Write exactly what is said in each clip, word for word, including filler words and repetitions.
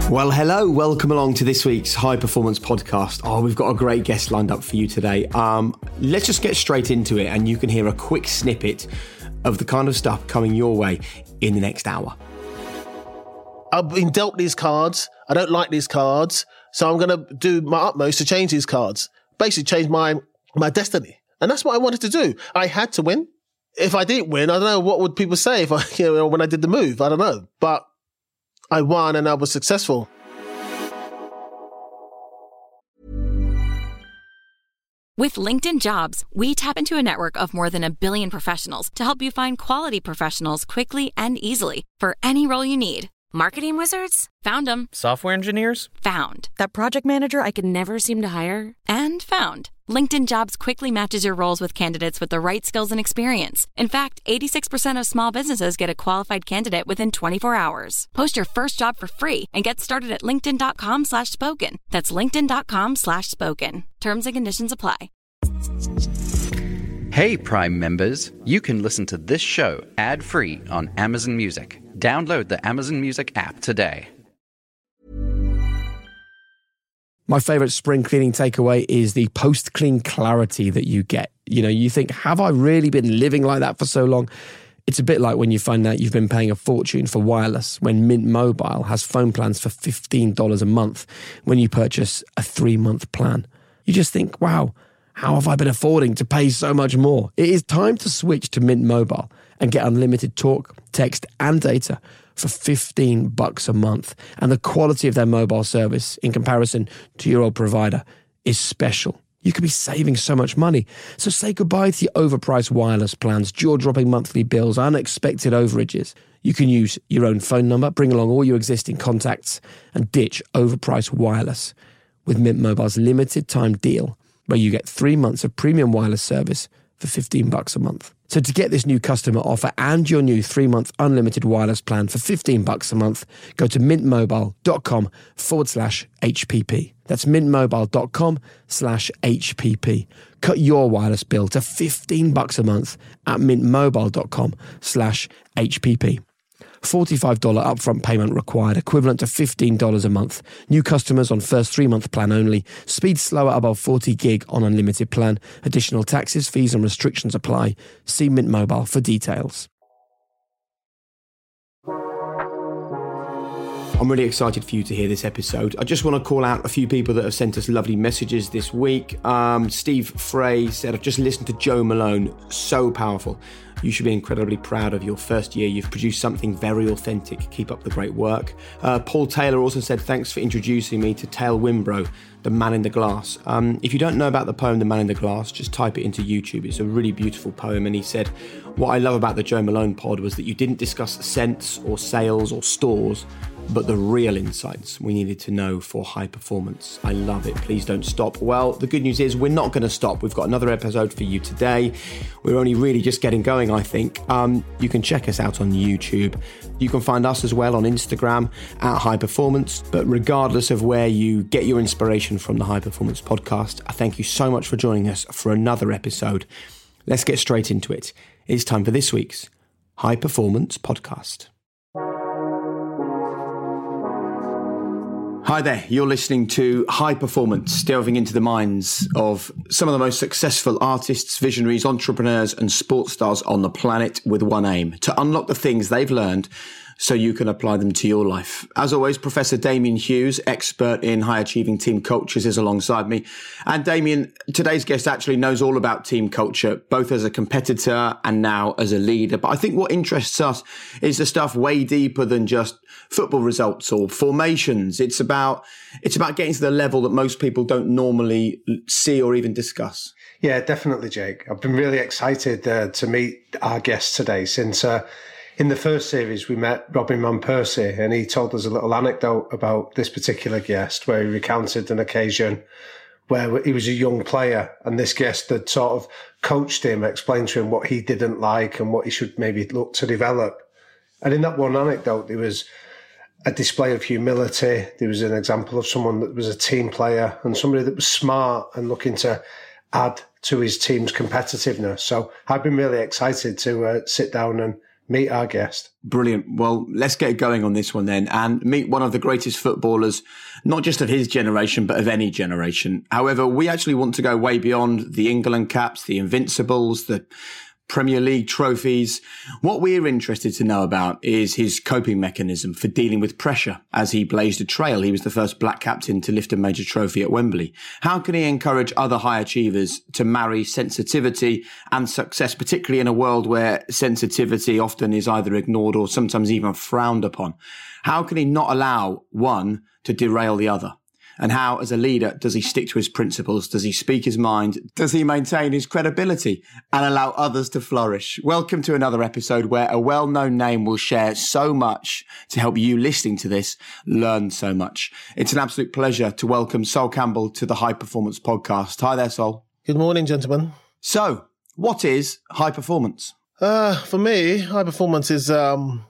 Well, hello, welcome along to this week's High Performance Podcast. Oh, we've got a great guest lined up for you today. Um, let's just get straight into it and you can hear a quick snippet of the kind of stuff coming your way in the next hour. I've been dealt these cards. I don't like these cards. So I'm going to do my utmost to change these cards. Basically change my, my destiny. And that's what I wanted to do. I had to win. If I didn't win, I don't know what would people say if I, you know, when I did the move. I don't know. But I won and I was successful. With LinkedIn Jobs, we tap into a network of more than a billion professionals to help you find quality professionals quickly and easily for any role you need. Marketing wizards? Found them. Software engineers? Found. That project manager I could never seem to hire? And found. LinkedIn Jobs quickly matches your roles with candidates with the right skills and experience. In fact, eighty-six percent of small businesses get a qualified candidate within twenty-four hours. Post your first job for free and get started at linkedin.com slash spoken. That's linkedin.com slash spoken. Terms and conditions apply. Hey, Prime members, you can listen to this show ad-free on Amazon Music. Download the Amazon Music app today. My favourite spring cleaning takeaway is the post-clean clarity that you get. You know, you think, have I really been living like that for so long? It's a bit like when you find out you've been paying a fortune for wireless when Mint Mobile has phone plans for fifteen dollars a month when you purchase a three-month plan. You just think, wow, how have I been affording to pay so much more? It is time to switch to Mint Mobile and get unlimited talk, text and data for fifteen bucks a month. And the quality of their mobile service in comparison to your old provider is special. You could be saving so much money. So say goodbye to your overpriced wireless plans, jaw-dropping monthly bills, unexpected overages. You can use your own phone number, bring along all your existing contacts and ditch overpriced wireless with Mint Mobile's limited time deal where you get three months of premium wireless service for fifteen bucks a month. So to get this new customer offer and your new three-month unlimited wireless plan for fifteen bucks a month, go to mintmobile.com forward slash HPP. That's mintmobile.com slash HPP. Cut your wireless bill to fifteen bucks a month at mintmobile.com slash HPP. forty-five dollars upfront payment required, equivalent to fifteen dollars a month. New customers on first three-month plan only. Speed slower above forty gig on unlimited plan. Additional taxes, fees and restrictions apply. See Mint Mobile for details. I'm really excited for you to hear this episode. I just want to call out a few people that have sent us lovely messages this week. Um, Steve Frey said, I've just listened to Joe Malone. So powerful. You should be incredibly proud of your first year. You've produced something very authentic. Keep up the great work. Uh, Paul Taylor also said, thanks for introducing me to Tale Wimbrough, The Man in the Glass. Um, if you don't know about the poem The Man in the Glass, just type it into YouTube. It's a really beautiful poem. And he said, what I love about the Joe Malone pod was that you didn't discuss scents or sales or stores, but the real insights we needed to know for high performance. I love it. Please don't stop. Well, the good news is we're not going to stop. We've got another episode for you today. We're only really just getting going, I think. Um, you can check us out on YouTube. You can find us as well on Instagram at High Performance. But regardless of where you get your inspiration from the High Performance Podcast, I thank you so much for joining us for another episode. Let's get straight into it. It's time for this week's High Performance Podcast. Hi there, you're listening to High Performance, delving into the minds of some of the most successful artists, visionaries, entrepreneurs and sports stars on the planet with one aim, to unlock the things they've learned so you can apply them to your life. As always, Professor Damien Hughes, expert in high-achieving team cultures, is alongside me. And Damien, today's guest actually knows all about team culture, both as a competitor and now as a leader. But I think what interests us is the stuff way deeper than just football results or formations. It's about it's about getting to the level that most people don't normally see or even discuss. Yeah, definitely, Jake. I've been really excited uh, to meet our guest today since uh, in the first series we met Robin Van Persie, and he told us a little anecdote about this particular guest where he recounted an occasion where he was a young player and this guest had sort of coached him, explained to him what he didn't like and what he should maybe look to develop. And in that one anecdote, there was a display of humility. There was an example of someone that was a team player and somebody that was smart and looking to add to his team's competitiveness. So I've been really excited to uh, sit down and meet our guest. Brilliant. Well, let's get going on this one then and meet one of the greatest footballers, not just of his generation, but of any generation. However, we actually want to go way beyond the England caps, the Invincibles, the Premier League trophies. What we're interested to know about is his coping mechanism for dealing with pressure as he blazed a trail. He was the first black captain to lift a major trophy at Wembley. How can he encourage other high achievers to marry sensitivity and success, particularly in a world where sensitivity often is either ignored or sometimes even frowned upon? How can he not allow one to derail the other? And how, as a leader, does he stick to his principles? Does he speak his mind? Does he maintain his credibility and allow others to flourish? Welcome to another episode where a well-known name will share so much to help you listening to this learn so much. It's an absolute pleasure to welcome Sol Campbell to the High Performance Podcast. Hi there, Sol. Good morning, gentlemen. So, what is high performance? Uh, for me, high performance is um,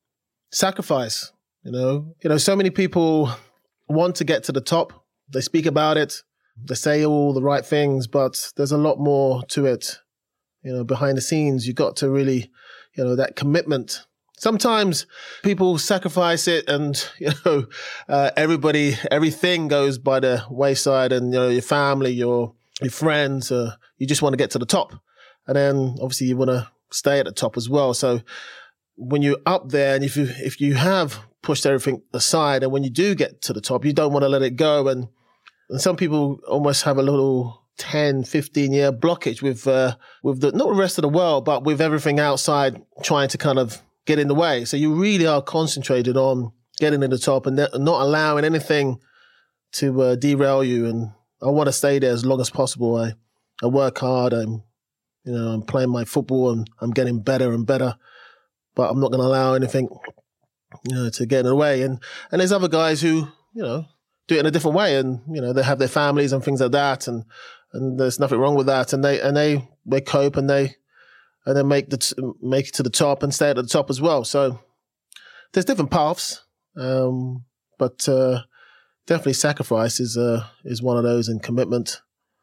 sacrifice. You know, you know, so many people want to get to the top. They speak about it. They say all the right things, but there's a lot more to it. You know, behind the scenes, you got to really, you know, that commitment. Sometimes people sacrifice it and, you know, uh, everybody, everything goes by the wayside and, you know, your family, your, your friends, uh, you just want to get to the top. And then obviously you want to stay at the top as well. So when you're up there and if you, if you have pushed everything aside and when you do get to the top, you don't want to let it go. And, and some people almost have a little ten, fifteen year blockage with, uh, with the, not the rest of the world, but with everything outside trying to kind of get in the way. So you really are concentrated on getting to the top and not allowing anything to uh, derail you. And I want to stay there as long as possible. I, I work hard. I'm, you know, I'm playing my football and I'm getting better and better, but I'm not going to allow anything, you know, to get in the way. And, and there's other guys who, you know, do it in a different way and, you know, they have their families and things like that. And, and there's nothing wrong with that. And they, and they, they cope and they, and then make the, t- make it to the top and stay at the top as well. So there's different paths. Um, but, uh, definitely sacrifice is, uh, is one of those and commitment,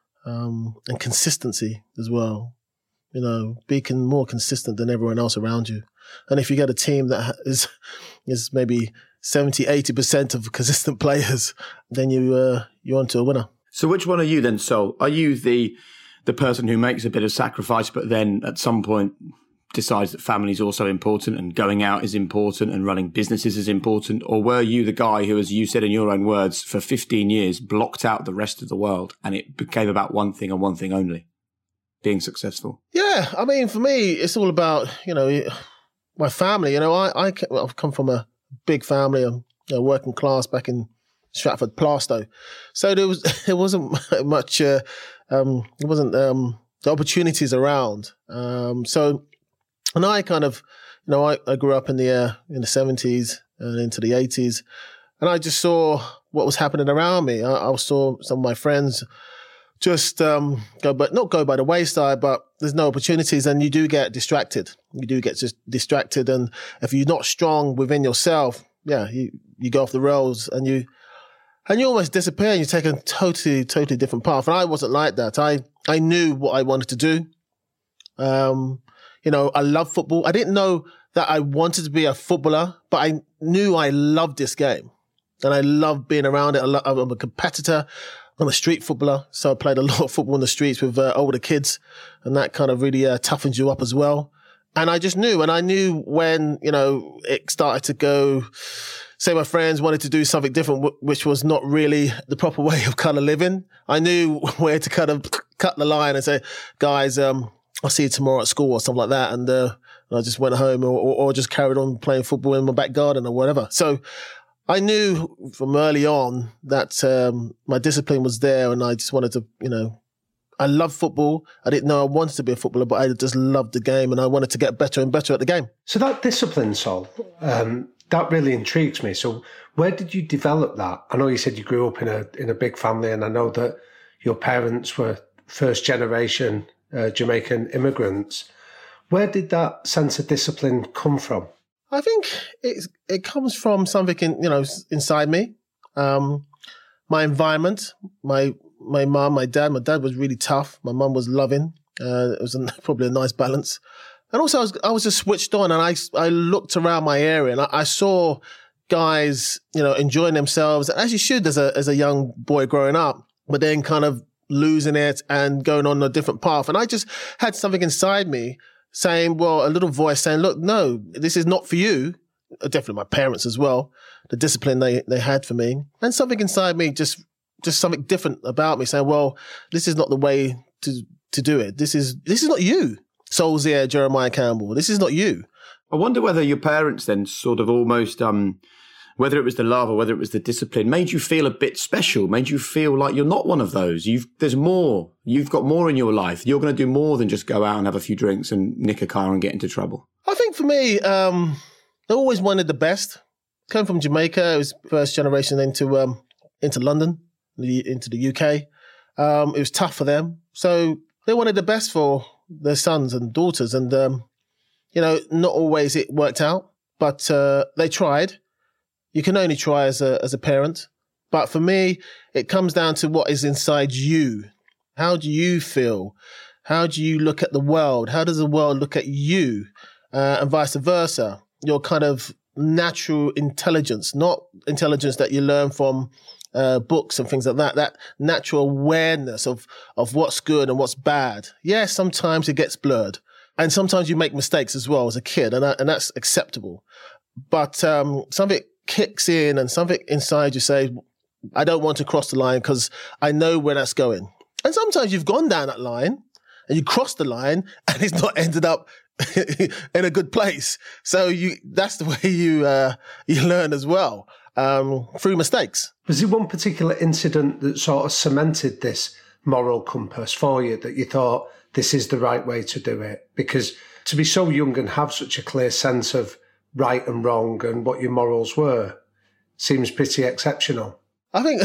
um, and consistency as well. You know, being more consistent than everyone else around you. And if you get a team that is is maybe seventy, eighty percent of consistent players, then you, uh, you're onto a winner. So which one are you then, Sol? Are you the the person who makes a bit of sacrifice, but then at some point decides that family is also important and going out is important and running businesses is important? Or were you the guy who, as you said in your own words, for fifteen years blocked out the rest of the world and it became about one thing and one thing only, being successful? Yeah, I mean, for me, it's all about, you know, my family. You know, I, I, I've come from a big family, I'm, you know, working class back in Stratford Plaistow. So there was, there wasn't much, uh, um, there wasn't um, the opportunities around. Um, so, and I kind of, you know, I, I grew up in the, uh, in the seventies and into the eighties, and I just saw what was happening around me. I, I saw some of my friends just um, go, but not go by the wayside, but there's no opportunities and you do get distracted. You do get just distracted. And if you're not strong within yourself, yeah, you, you go off the rails and you, and you almost disappear and you take a totally, totally different path. And I wasn't like that. I, I knew what I wanted to do. Um, you know, I love football. I didn't know that I wanted to be a footballer, but I knew I loved this game and I loved being around it. I lo- I'm a competitor. I'm a street footballer, so I played a lot of football in the streets with uh, older kids, and that kind of really uh, toughens you up as well. And I just knew, and I knew when, you know, it started to go, say my friends wanted to do something different, w- which was not really the proper way of kind of living. I knew where to kind of cut the line and say, guys, um, I'll see you tomorrow at school or something like that. And, uh, and I just went home or, or, or just carried on playing football in my back garden or whatever. So I knew from early on that um, my discipline was there and I just wanted to, you know, I love football. I didn't know I wanted to be a footballer, but I just loved the game and I wanted to get better and better at the game. So that discipline, Sol, um, that really intrigues me. So where did you develop that? I know you said you grew up in a in a big family and I know that your parents were first generation uh, Jamaican immigrants. Where did that sense of discipline come from? I think it it comes from something in, you know, inside me. Um, my environment, my my mum, my dad. My dad was really tough. My mum was loving. Uh, it was a, probably a nice balance. And also I was, I was just switched on, and I, I looked around my area, and I, I saw guys, you know, enjoying themselves, as you should as a, as a young boy growing up, but then kind of losing it and going on a different path. And I just had something inside me saying, well, a little voice saying, look, no, this is not for you. Definitely my parents as well, the discipline they, they had for me. And something inside me, just just something different about me saying, well, this is not the way to to do it. This is this is not you, Solskjaer, Jeremiah Campbell. This is not you. I wonder whether your parents then sort of almost, um, whether it was the love or whether it was the discipline, made you feel a bit special, made you feel like you're not one of those. You've There's more. You've got more in your life. You're going to do more than just go out and have a few drinks and nick a car and get into trouble. I think for me, um, I always wanted the best. Came from Jamaica. It was first generation into um, into London, into the U K. Um, it was tough for them. So they wanted the best for their sons and daughters. And, um, you know, not always it worked out, but uh, they tried. You can only try as a as a parent. But for me, it comes down to what is inside you. How do you feel? How do you look at the world? How does the world look at you? Uh, and vice versa. Your kind of natural intelligence, not intelligence that you learn from uh, books and things like that, that natural awareness of, of what's good and what's bad. Yeah, sometimes it gets blurred. And sometimes you make mistakes as well as a kid, and, that, and that's acceptable. But um, something kicks in and something inside you says, I don't want to cross the line because I know where that's going. And sometimes you've gone down that line and you crossed the line and it's not ended up in a good place. So you that's the way you uh, you learn as well, um, through mistakes. Was there one particular incident that sort of cemented this moral compass for you, that you thought this is the right way to do it? Because to be so young and have such a clear sense of right and wrong and what your morals were seems pretty exceptional. I think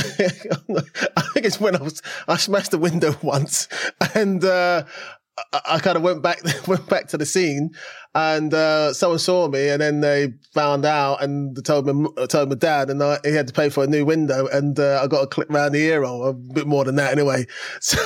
I think it's when I was I smashed the window once, and uh, I, I kind of went back went back to the scene, and uh, someone saw me, and then they found out and told me told my dad, and I, he had to pay for a new window, and uh, I got a clip round the ear roll, a bit more than that anyway. So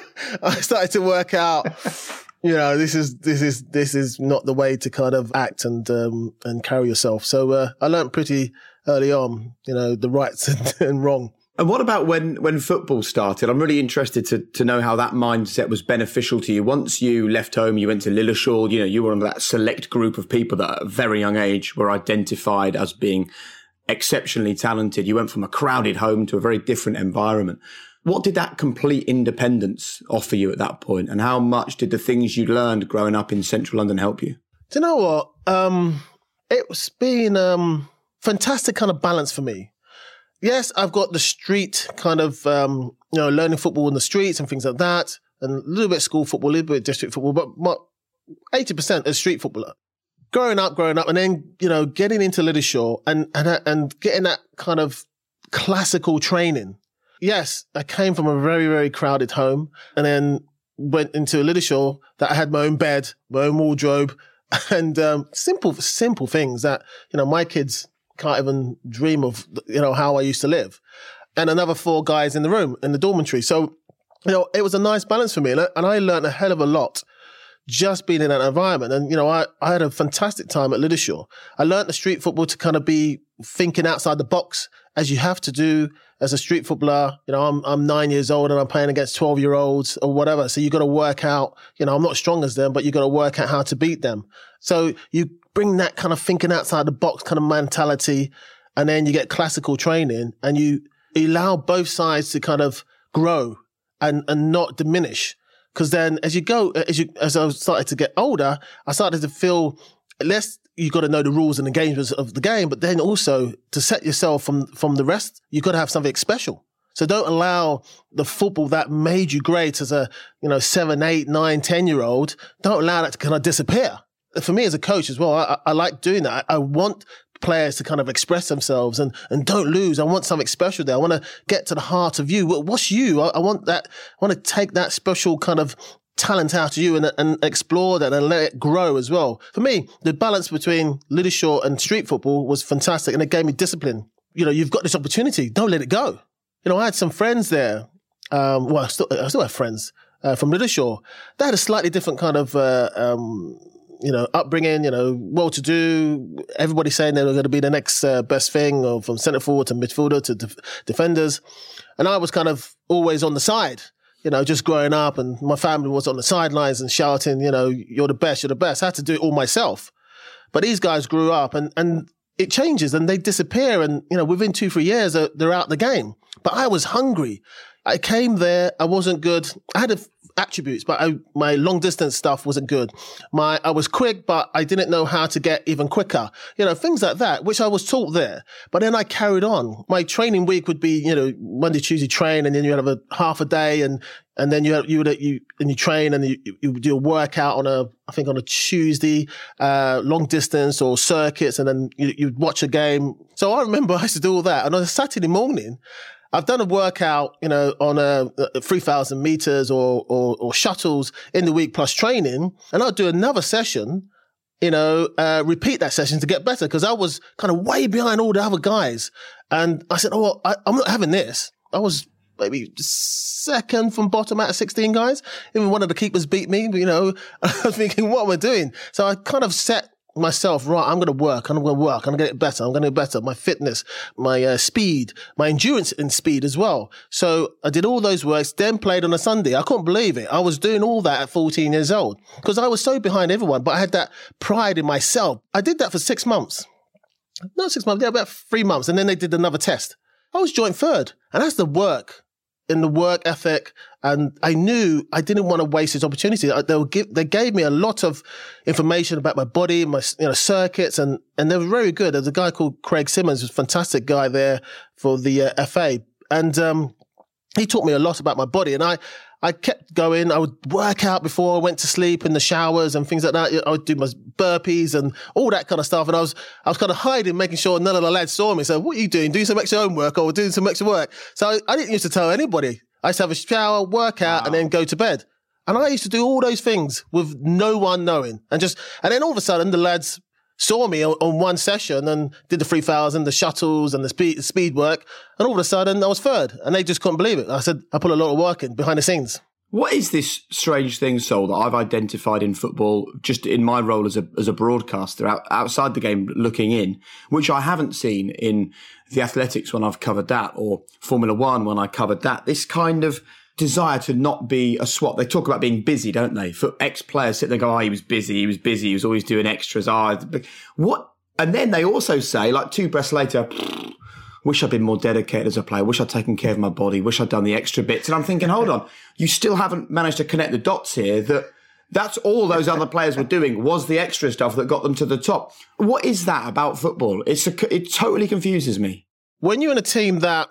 I started to work out, you know, this is this is this is not the way to kind of act and um, and carry yourself. So uh, I learned pretty early on, you know, the rights and, and wrong. And what about when, when football started? I'm really interested to, to know how that mindset was beneficial to you. Once you left home, you went to Lilleshall, you know, you were one of that select group of people that at a very young age were identified as being exceptionally talented. You went from a crowded home to a very different environment. What did that complete independence offer you at that point? And how much did the things you learned growing up in central London help you? Do you know what? Um, it's been um, fantastic kind of balance for me. Yes, I've got the street kind of, um, you know, learning football in the streets and things like that, and a little bit of school football, a little bit of district football, but what, eighty percent is street footballer. Growing up, growing up, and then, you know, getting into Lilleshall and, and, and getting that kind of classical training. Yes, I came from a very, very crowded home and then went into Lilleshall that I had my own bed, my own wardrobe, and um, simple, simple things that, you know, my kids can't even dream of, you know, how I used to live. And another four guys in the room, in the dormitory. So, you know, it was a nice balance for me. And I, and I learned a hell of a lot just being in that environment. And, you know, I, I had a fantastic time at Lilleshall. I learned the street football to kind of be thinking outside the box, as you have to do as a street footballer. You know, I'm I'm nine years old and I'm playing against twelve year olds or whatever. So you got to work out, you know, I'm not as strong as them, but you got to work out how to beat them. So you bring that kind of thinking outside the box kind of mentality, and then you get classical training and you allow both sides to kind of grow and, and not diminish. Because then as you go, as you, as I started to get older, I started to feel less, you got to know the rules and the games of the game, but then also to set yourself from, from the rest, you got to have something special. So don't allow the football that made you great as a, you know, seven, eight, nine, ten year old, don't allow that to kind of disappear. For me as a coach as well, I, I like doing that. I, I want players to kind of express themselves and, and don't lose. I want something special there. I want to get to the heart of you. What's you? I, I want that. I want to take that special kind of talent out of you and, and explore that and let it grow as well. For me, the balance between Lilleshall and street football was fantastic, and it gave me discipline. You know, you've got this opportunity. Don't let it go. You know, I had some friends there. Um, well, I still, I still have friends uh, from Lilleshall. They had a slightly different kind of uh, um, you know, upbringing, you know, well-to-do, everybody saying they were going to be the next uh, best thing, or from centre forward to midfielder to def- defenders. And I was kind of always on the side, you know, just growing up, and my family was on the sidelines and shouting, you know, you're the best, you're the best. I had to do it all myself. But these guys grew up and, and it changes and they disappear. And, you know, within two, three years, they're, they're out the game. But I was hungry. I came there. I wasn't good. I had a, attributes, but I, my long distance stuff wasn't good. My I was quick, but I didn't know how to get even quicker. You know, things like that, which I was taught there. But then I carried on. My training week would be, you know, Monday, Tuesday train, and then you have a half a day, and and then you you would you and you train, and you you do a workout on a I think on a Tuesday, uh, long distance or circuits, and then you you'd watch a game. So I remember I used to do all that, and on a Saturday morning, I've done a workout, you know, on a, a three thousand meters or, or or shuttles in the week plus training, and I'll do another session, you know, uh, repeat that session to get better, because I was kind of way behind all the other guys. And I said, oh, well, I, I'm not having this. I was maybe second from bottom out of sixteen guys. Even one of the keepers beat me, you know. I was thinking, what am I doing? So I kind of set myself, right, I'm going to work, I'm going to work, I'm going to get better, I'm going to get better, my fitness, my uh, speed, my endurance and speed as well. So I did all those works, then played on a Sunday. I couldn't believe it. I was doing all that at fourteen years old because I was so behind everyone, but I had that pride in myself. I did that for six months. Not six months, yeah, about three months. And then they did another test. I was joint third. And that's the work in the work ethic. And I knew I didn't want to waste this opportunity. They were give, they gave me a lot of information about my body, my you know circuits, and and they were very good. There's a guy called Craig Simmons, who's a fantastic guy there for the uh, F A, and um, he taught me a lot about my body. And I I kept going. I would work out before I went to sleep in the showers and things like that. I would do my burpees and all that kind of stuff. And I was I was kind of hiding, making sure none of the lads saw me. So, what are you doing? Doing some extra homework or doing some extra work? So I, I didn't used to tell anybody. I used to have a shower, work out, wow. and then go to bed. And I used to do all those things with no one knowing. And just, and then all of a sudden, the lads saw me on, on one session and did the three thousand, the shuttles and the speed, the speed work. And all of a sudden, I was third. And they just couldn't believe it. I said, I put a lot of work in behind the scenes. What is this strange thing, Sol, that I've identified in football, just in my role as a as a broadcaster, out, outside the game, looking in, which I haven't seen in the athletics when I've covered that, or Formula One when I covered that? This kind of desire to not be a swap. They talk about being busy, don't they? For ex-players sit there and go, oh, he was busy, he was busy, he was always doing extras. Oh, what? And then they also say, like two breaths later, wish I'd been more dedicated as a player, wish I'd taken care of my body, wish I'd done the extra bits. And I'm thinking, hold on, you still haven't managed to connect the dots here that that's all those other players were doing was the extra stuff that got them to the top. What is that about football? It's a, it totally confuses me. When you're in a team that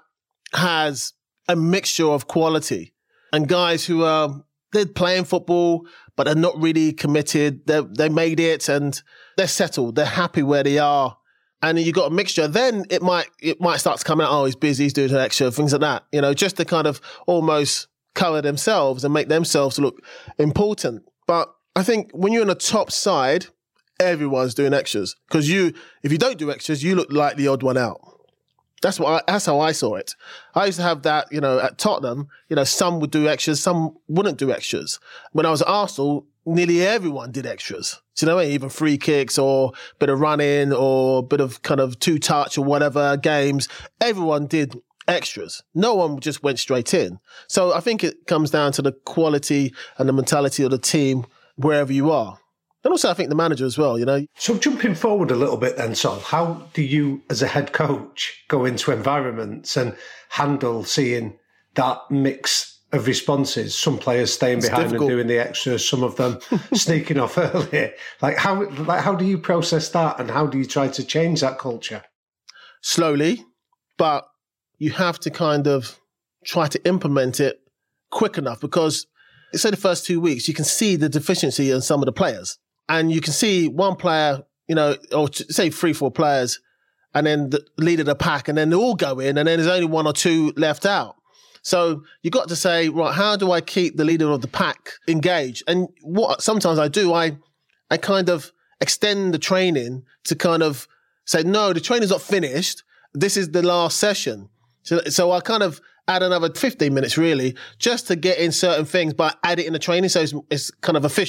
has a mixture of quality and guys who are, they're playing football, but are not really committed, they they made it and they're settled, they're happy where they are, and you got a mixture, then it might it might start to come out, oh, he's busy, he's doing an extra, things like that, you know, just to kind of almost cover themselves and make themselves look important. But I think when you're on the top side, everyone's doing extras, because you, if you don't do extras, you look like the odd one out. That's what I, that's how I saw it. I used to have that, you know, at Tottenham, you know, some would do extras, some wouldn't do extras. When I was at Arsenal, nearly everyone did extras. Do you know what I mean? Even free kicks or a bit of running or a bit of kind of two touch or whatever games. Everyone did extras. No one just went straight in. So I think it comes down to the quality and the mentality of the team wherever you are. And also I think the manager as well, you know. So jumping forward a little bit then, Sol, how do you as a head coach go into environments and handle seeing that mix of responses? Some players staying it's behind difficult. and doing the extras, some of them sneaking off early. Like how like how do you process that, and how do you try to change that culture? Slowly, but you have to kind of try to implement it quick enough, because say the first two weeks, you can see the deficiency in some of the players. And you can see one player, you know, or say three, four players, and then the leader of the pack, and then they all go in, and then there's only one or two left out. So you got to say, right, how do I keep the leader of the pack engaged? And what sometimes I do, I I kind of extend the training to kind of say, no, the training's not finished. This is the last session. So, so I kind of add another fifteen minutes really, just to get in certain things, but add it in the training so it's, it's kind of official.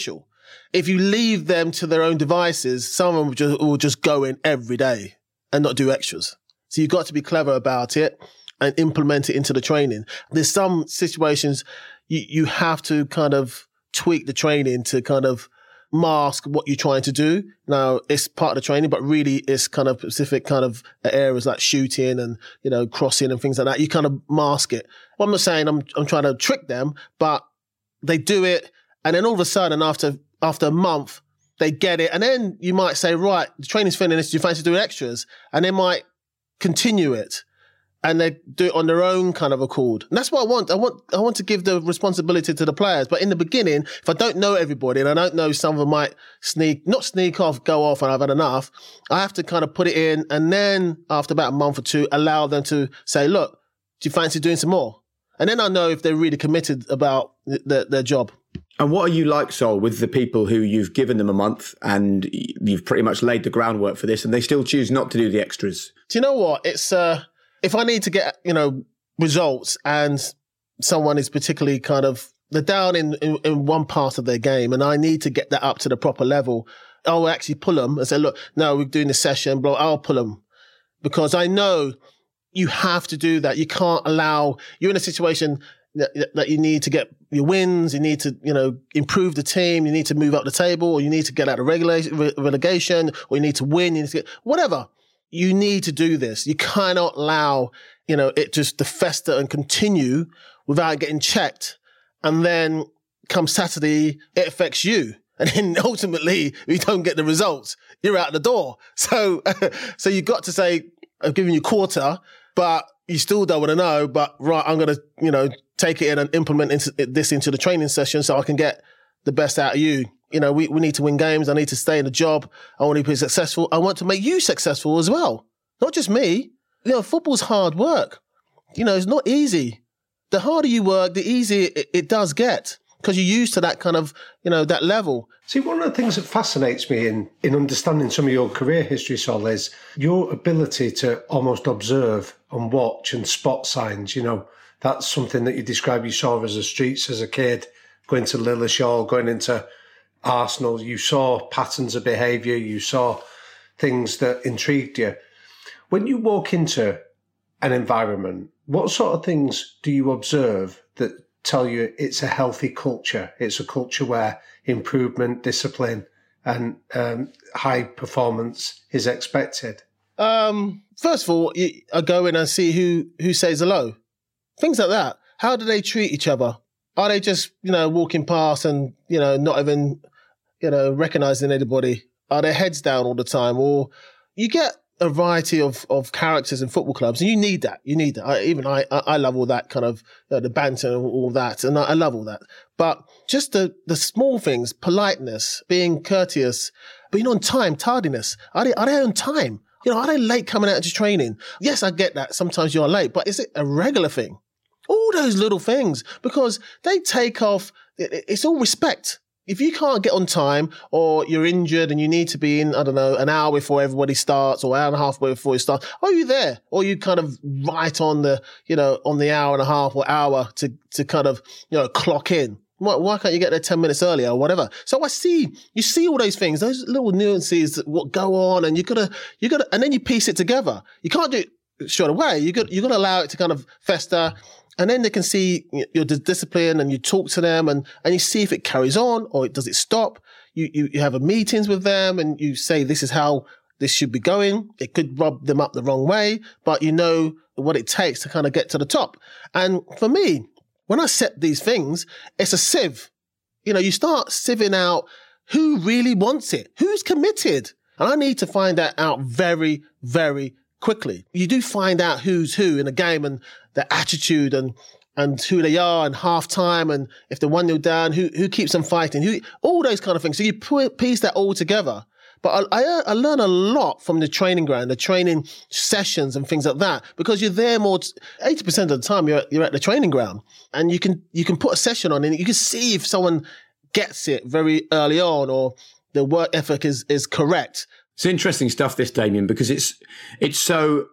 if you leave them to their own devices, some of them will just, will just go in every day and not do extras. So you've got to be clever about it and implement it into the training. There's some situations you, you have to kind of tweak the training to kind of mask what you're trying to do. Now, it's part of the training, but really it's kind of specific kind of areas like shooting and, you know, crossing and things like that. You kind of mask it. Well, I'm not saying I'm I'm trying to trick them, but they do it. And then all of a sudden, after after a month, they get it. And then you might say, right, the training's finished. Do you fancy doing extras? And they might continue it. And they do it on their own kind of accord. And that's what I want. I want I want to give the responsibility to the players. But in the beginning, if I don't know everybody and I don't know some of them might sneak, not sneak off, go off and I've had enough, I have to kind of put it in. And then after about a month or two, allow them to say, look, do you fancy doing some more? And then I know if they're really committed about their, their job. And what are you like, Sol, with the people who you've given them a month and you've pretty much laid the groundwork for this and they still choose not to do the extras? Do you know what? It's... uh. If I need to get, you know, results and someone is particularly kind of, they're down in, in, in one part of their game and I need to get that up to the proper level, I'll actually pull them and say, look, no, we're doing this session, bro, I'll pull them. Because I know you have to do that. You can't allow, you're in a situation that, that you need to get your wins, you need to, you know, improve the team, you need to move up the table, or you need to get out of regula- relegation, or you need to win, you need to get, whatever. You need to do this. You cannot allow, you know, it just to fester and continue without getting checked. And then come Saturday, it affects you. And then ultimately, if you don't get the results, you're out the door. So, so you've got to say, I've given you quarter, but you still don't want to know, but right, I'm going to, you know, take it in and implement into, this into the training session so I can get the best out of you. You know, we, we need to win games. I need to stay in the job. I want to be successful. I want to make you successful as well. Not just me. You know, football's hard work. You know, it's not easy. The harder you work, the easier it, it does get because you're used to that kind of, you know, that level. See, one of the things that fascinates me in, in understanding some of your career history, Sol, is your ability to almost observe and watch and spot signs. You know, that's something that you describe you saw as the streets as a kid, going to Lilleshall, going into Arsenal. You saw patterns of behaviour, you saw things that intrigued you. When you walk into an environment, what sort of things do you observe that tell you it's a healthy culture? It's a culture where improvement, discipline and um, high performance is expected? Um, first of all, I go in and see who, who says hello. Things like that. How do they treat each other? Are they just, you know, walking past and, you know, not even, you know, recognizing anybody? Are their heads down all the time? Or you get a variety of, of characters in football clubs, and you need that. You need that. I, even I, I love all that kind of, you know, the banter and all that, and I, I love all that. But just the the small things, politeness, being courteous, being on time, tardiness. Are they are they on time? You know, are they late coming out to training? Yes, I get that. Sometimes you're late, but is it a regular thing? All those little things, because they take off, it's all respect. If you can't get on time or you're injured and you need to be in, I don't know, an hour before everybody starts or an hour and a half before it starts, are you there? Or you kind of right on the, you know, on the hour and a half or hour to, to kind of, you know, clock in. Why, why can't you get there ten minutes earlier or whatever? So I see, you see all those things, those little nuances that what go on, and you gotta, you gotta, and then you piece it together. You can't do it straight away. You got, you got to allow it to kind of fester. And then they can see your discipline and you talk to them and, and you see if it carries on or does it stop. You, you, you have meetings with them and you say, this is how this should be going. It could rub them up the wrong way, but you know what it takes to kind of get to the top. And for me, when I set these things, it's a sieve. You know, you start sieving out who really wants it, who's committed. And I need to find that out very, very quickly. You do find out who's who in a game and their attitude and and who they are and half time and if they're one nil down, who who keeps them fighting, who all those kind of things. So you put, piece that all together. But I, I, I learn a lot from the training ground, the training sessions and things like that, because you're there more, eighty percent of the time you're, you're at the training ground and you can, you can put a session on and you can see if someone gets it very early on or the work ethic is, is correct. It's interesting stuff, this, Damien, because it's, it's so,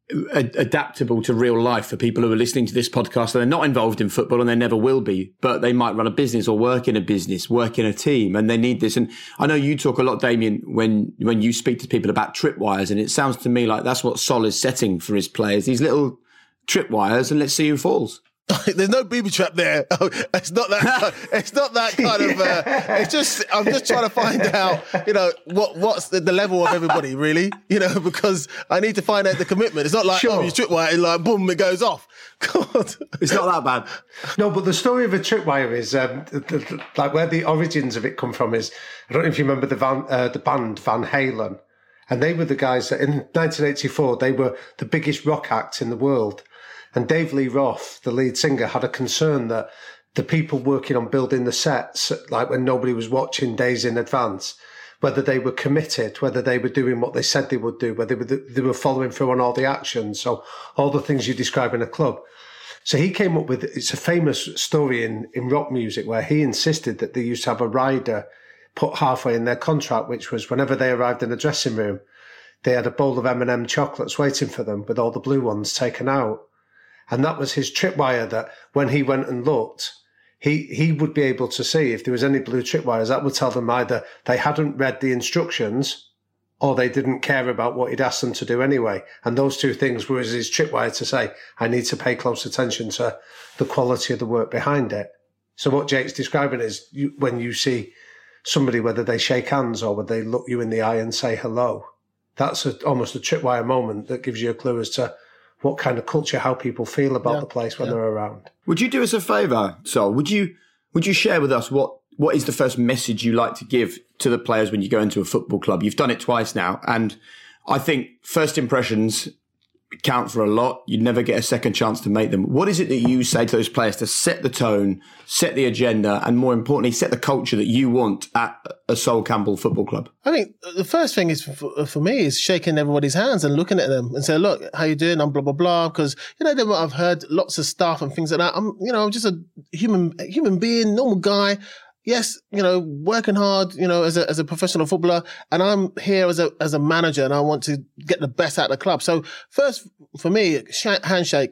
adaptable to real life for people who are listening to this podcast and they're not involved in football and they never will be, but they might run a business or work in a business, work in a team, and they need this. And I know you talk a lot, Damien, when, when you speak to people about tripwires, and it sounds to me like that's what Sol is setting for his players, these little tripwires, and let's see who falls. There's no booby trap there. Oh, it's not that. It's not that kind of. Uh, it's just. I'm just trying to find out. You know what? What's the, the level of everybody really? You know, because I need to find out the commitment. It's not like Sure. oh, you tripwire and like boom, it goes off. God, It's not that bad. No, but the story of a tripwire is um, the, the, like where the origins of it come from is. I don't know if you remember the Van, uh, the band Van Halen, and they were the guys that in nineteen eighty-four they were the biggest rock act in the world. And Dave Lee Roth, the lead singer, had a concern that the people working on building the sets, like when nobody was watching days in advance, whether they were committed, whether they were doing what they said they would do, whether they were, they were following through on all the actions. So all the things you describe in a club. So he came up with, it's a famous story in, in rock music where he insisted that they used to have a rider put halfway in their contract, which was whenever they arrived in the dressing room, they had a bowl of M and M chocolates waiting for them with all the blue ones taken out. And that was his tripwire that when he went and looked, he, he would be able to see if there was any blue tripwires. That would tell them either they hadn't read the instructions or they didn't care about what he'd asked them to do anyway. And those two things were his tripwire to say, I need to pay close attention to the quality of the work behind it. So what Jake's describing is you, when you see somebody, whether they shake hands or whether they look you in the eye and say hello, that's a, almost a tripwire moment that gives you a clue as to what kind of culture, how people feel about Yeah, the place when yeah. they're around. Would you do us a favour, Sol? Would you would you share with us what, what is the first message you like to give to the players when you go into a football club? You've done it twice now, and I think first impressions count for a lot. You never get a second chance to make them. What is it that you say to those players to set the tone, set the agenda, and more importantly, set the culture that you want at a Sol Campbell football club? I think the first thing is for, for me is shaking everybody's hands and looking at them and saying, look, how you doing? I'm blah, blah, blah. Because, you know, then I've heard lots of stuff and things like that. I'm, you know, I'm just a human, human being, normal guy. Yes, you know, working hard, you know, as a, as a professional footballer, and I'm here as a, as a manager and I want to get the best out of the club. So first for me, sh- handshake,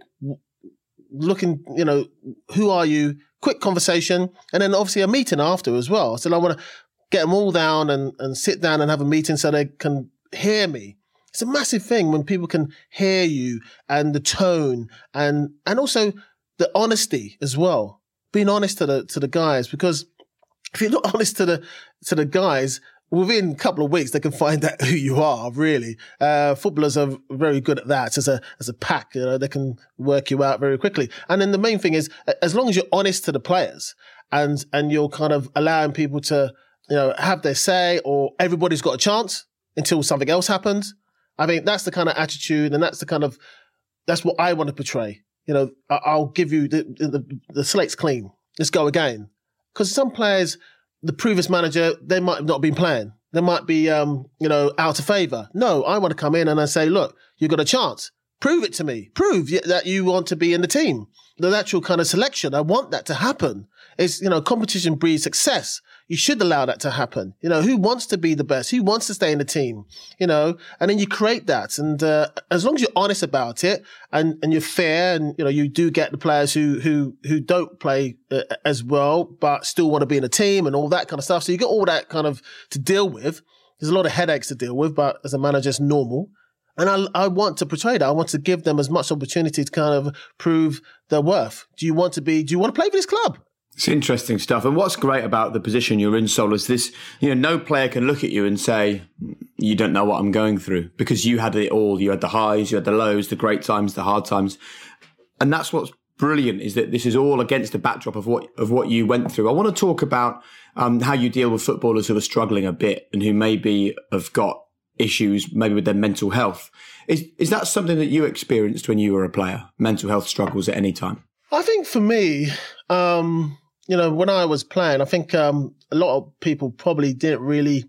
looking, you know, who are you? Quick conversation. And then obviously a meeting after as well. So I want to get them all down and, and sit down and have a meeting so they can hear me. It's a massive thing when people can hear you and the tone and, and also the honesty as well. Being honest to the, to the guys, because if you're not honest to the, to the guys, within a couple of weeks, they can find out who you are, really. Uh, footballers are very good at that as a, as a pack. You know, they can work you out very quickly. And then the main thing is, as long as you're honest to the players and, and you're kind of allowing people to, you know, have their say, or everybody's got a chance until something else happens. I think that's the kind of attitude, and that's the kind of, that's what I want to portray. You know, I'll give you the, the, the slate's clean. Let's go again. Because some players, the previous manager, they might have not been playing. They might be, um, you know, out of favour. No, I want to come in and I say, look, you've got a chance. Prove it to me. Prove that you want to be in the team. The natural kind of selection, I want that to happen. It's, you know, competition breeds success. You should allow that to happen. You know, who wants to be the best? Who wants to stay in the team? You know, and then you create that. And uh, as long as you're honest about it and, and you're fair, and, you know, you do get the players who who who don't play uh, as well, but still want to be in a team and all that kind of stuff. So you get all that kind of to deal with. There's a lot of headaches to deal with, but as a manager, it's normal. And I, I want to portray that. I want to give them as much opportunity to kind of prove their worth. Do you want to be, do you want to play for this club? It's interesting stuff. And what's great about the position you're in, Sol, is this, you know, no player can look at you and say, you don't know what I'm going through, because you had it all. You had the highs, you had the lows, the great times, the hard times. And that's what's brilliant, is that this is all against the backdrop of what, of what you went through. I want to talk about um, how you deal with footballers who are struggling a bit and who maybe have got issues, maybe with their mental health. Is, is that something that you experienced when you were a player? Mental health struggles at any time? I think for me, um, you know, when I was playing, I think um, a lot of people probably didn't really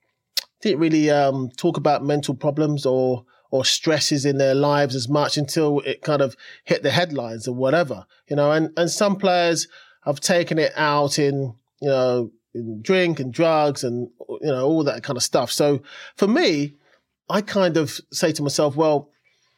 didn't really um, talk about mental problems or or stresses in their lives as much until it kind of hit the headlines or whatever, you know. And and some players have taken it out in, you know, in drink and drugs and, you know, all that kind of stuff. So for me, I kind of say to myself, well,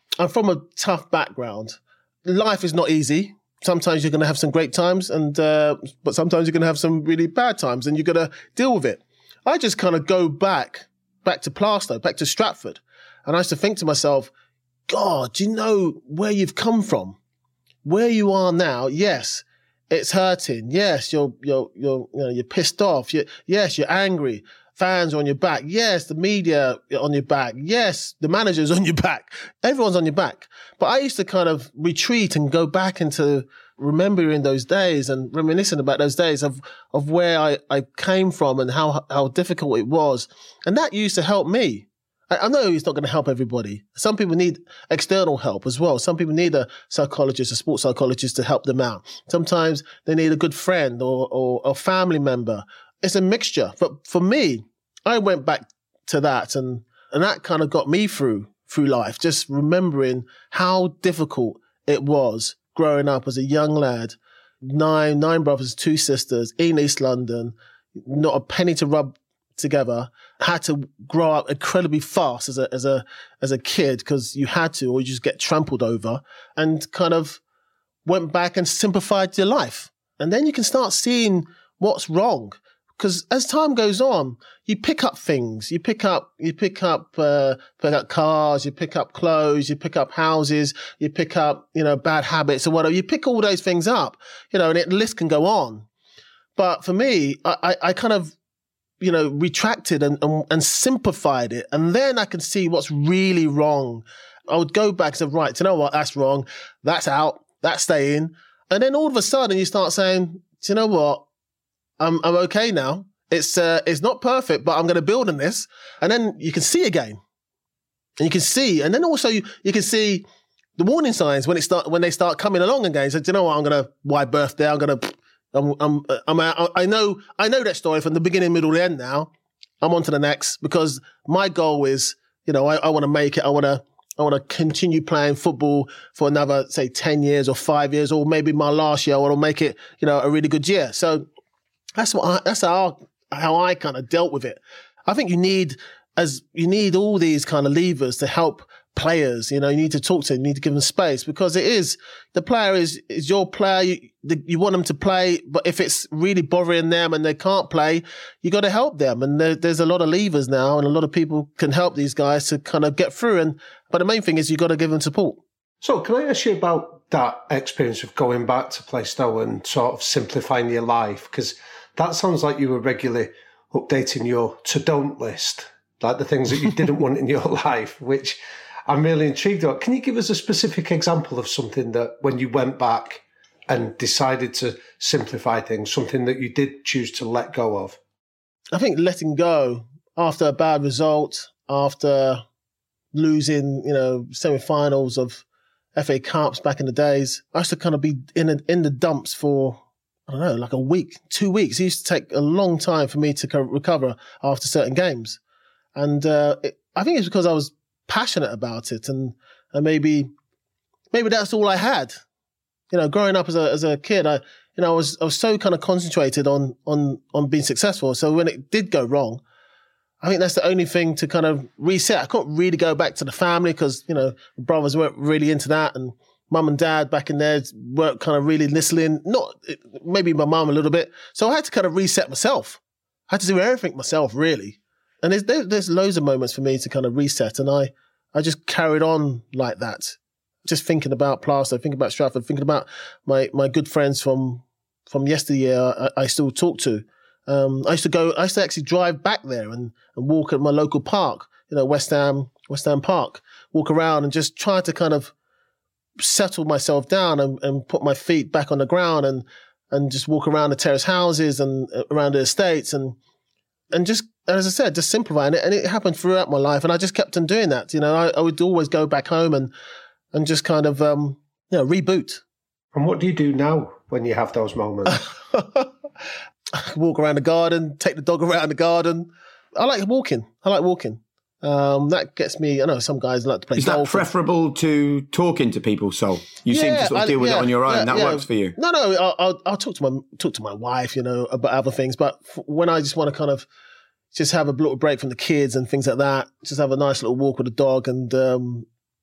I'm from a tough background. Life is not easy. Sometimes you're going to have some great times, and uh, but sometimes you're going to have some really bad times, and you're going to deal with it. I just kind of go back, back to Plaistow, back to Stratford, and I used to think to myself, God, do you know where you've come from? Where you are now, yes, it's hurting. Yes, you're you're you're you know, you're pissed off. You're, yes, you're angry. Fans are on your back. Yes, the media are on your back. Yes, the manager's on your back. Everyone's on your back. But I used to kind of retreat and go back into remembering those days and reminiscing about those days of, of where I, I came from and how, how difficult it was. And that used to help me. I, I know it's not going to help everybody. Some people need external help as well. Some people need a psychologist, a sports psychologist to help them out. Sometimes they need a good friend or, or a family member. It's a mixture. But for me, I went back to that, and, and that kind of got me through through life, just remembering how difficult it was growing up as a young lad, nine nine brothers, two sisters in East London, not a penny to rub together, had to grow up incredibly fast as a as a as a kid because you had to, or you just get trampled over, and kind of went back and simplified your life. And then you can start seeing what's wrong. Because as time goes on, you pick up things. You pick up, you pick up, uh, pick up cars. You pick up clothes. You pick up houses. You pick up, you know, bad habits or whatever. You pick all those things up, you know, and it, the list can go on. But for me, I, I, I kind of, you know, retracted and, and and simplified it, and then I can see what's really wrong. I would go back and say, right, you know what, that's wrong. That's out. That's staying. And then all of a sudden, you start saying, do you know what? I'm I'm okay now. It's uh, it's not perfect, but I'm going to build on this. And then you can see again, and you can see, and then also you, you can see the warning signs when it start when they start coming along again. So do you know what? I'm going to why birthday? I'm going to I'm I'm I'm out. I know I know that story from the beginning, middle, and end. Now I'm on to the next because my goal is, you know, I, I want to make it. I want to. I want to continue playing football for another, say, ten years or five years, or maybe my last year. I want to make it, you know, a really good year. So. That's what I, that's how how I kind of dealt with it. I think you need as you need all these kind of levers to help players. You know, you need to talk to them, you need to give them space because it is the player is is your player. You, the, you want them to play, but if it's really bothering them and they can't play, you got to help them. And there, there's a lot of levers now, and a lot of people can help these guys to kind of get through. And but the main thing is you got to give them support. So can I ask you about that experience of going back to Plaistow and sort of simplifying your life? Because that sounds like you were regularly updating your to-don't list, like the things that you didn't want in your life, which I'm really intrigued about. Can you give us a specific example of something that when you went back and decided to simplify things, something that you did choose to let go of? I think letting go after a bad result, after losing, you know, semi-finals of F A Cups back in the days, I used to kind of be in a, in the dumps for, I don't know, like a week, two weeks. It used to take a long time for me to co- recover after certain games. And uh, it, I think it's because I was passionate about it. And, and maybe maybe that's all I had. You know, growing up as a as a kid, I you know, I was I was so kind of concentrated on on on being successful. So when it did go wrong, I think that's the only thing to kind of reset. I couldn't really go back to the family because, you know, brothers weren't really into that. And mum and dad back in there weren't kind of really listening. Not, maybe my mum a little bit. So I had to kind of reset myself. I had to do everything myself, really. And there's, there's, there's loads of moments for me to kind of reset. And I, I just carried on like that. Just thinking about Plaistow, thinking about Stratford, thinking about my, my good friends from, from yesteryear I, I still talk to. Um, I used to go, I used to actually drive back there and, and walk at my local park, you know, West Ham, West Ham Park, walk around and just try to kind of settle myself down and, and put my feet back on the ground and, and just walk around the terrace houses and around the estates and, and just, as I said, just simplifying it. And it happened throughout my life. And I just kept on doing that. You know, I, I would always go back home and, and just kind of, um, you know, reboot. And what do you do now when you have those moments? Walk around the garden, take the dog around the garden. I like walking. I like walking. Um, that gets me, I know some guys like to play golf. Is that preferable to talking to people, Sol? You yeah, seem to sort of deal I, with yeah, it on your own. Yeah, that yeah. works for you. No, no, I'll, I'll, I'll talk to my talk to my wife, you know, about other things. But when I just want to kind of just have a little break from the kids and things like that, just have a nice little walk with the dog and um,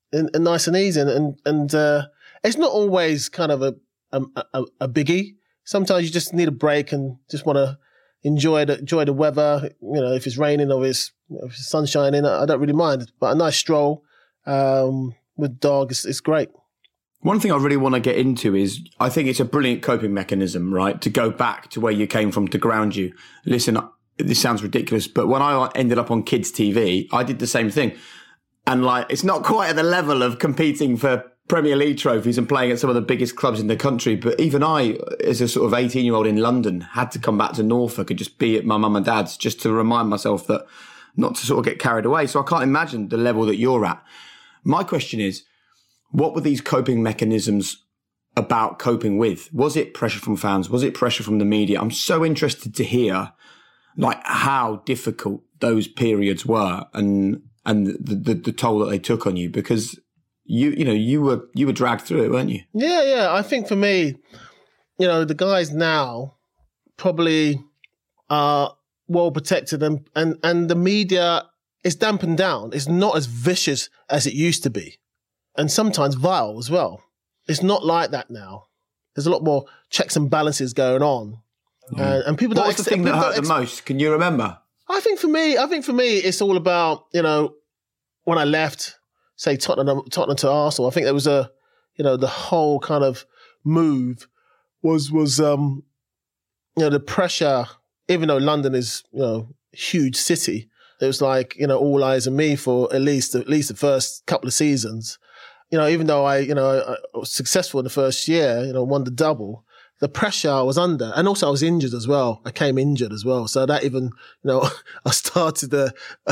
and, and nice and easy. And and, and uh, it's not always kind of a, a a a biggie. Sometimes you just need a break and just want to enjoy the enjoy the weather. You know, if it's raining or it's, if it's sun shining, I don't really mind. But a nice stroll um, with dog is is great. One thing I really want to get into is I think it's a brilliant coping mechanism, right? To go back to where you came from, to ground you. Listen, this sounds ridiculous, but when I ended up on kids' T V, I did the same thing. And like, it's not quite at the level of competing for Premier League trophies and playing at some of the biggest clubs in the country. But even I, as a sort of eighteen year old in London, had to come back to Norfolk and just be at my mum and dad's just to remind myself that not to sort of get carried away. So I can't imagine the level that you're at. My question is, what were these coping mechanisms about coping with? Was it pressure from fans? Was it pressure from the media? I'm so interested to hear like how difficult those periods were and and the, the, the toll that they took on you, because you you know you were you were dragged through it, weren't you? Yeah, yeah. I think for me, you know, the guys now probably are well protected, and and and the media is dampened down. It's not as vicious as it used to be. And sometimes vile as well. It's not like that now. There's a lot more checks and balances going on, mm. uh, and people. What don't was the thing that hurt ex- the most? Can you remember? I think for me, I think for me, it's all about, you know, when I left, say Tottenham, Tottenham to Arsenal. I think there was a, you know, the whole kind of move was was um, you know, the pressure. Even though London is, you know, a huge city, it was like, you know, all eyes on me for at least at least the first couple of seasons. You know, even though I, you know, I was successful in the first year, you know, won the double, the pressure I was under, and also I was injured as well. I came injured as well. So that even, you know, I started uh,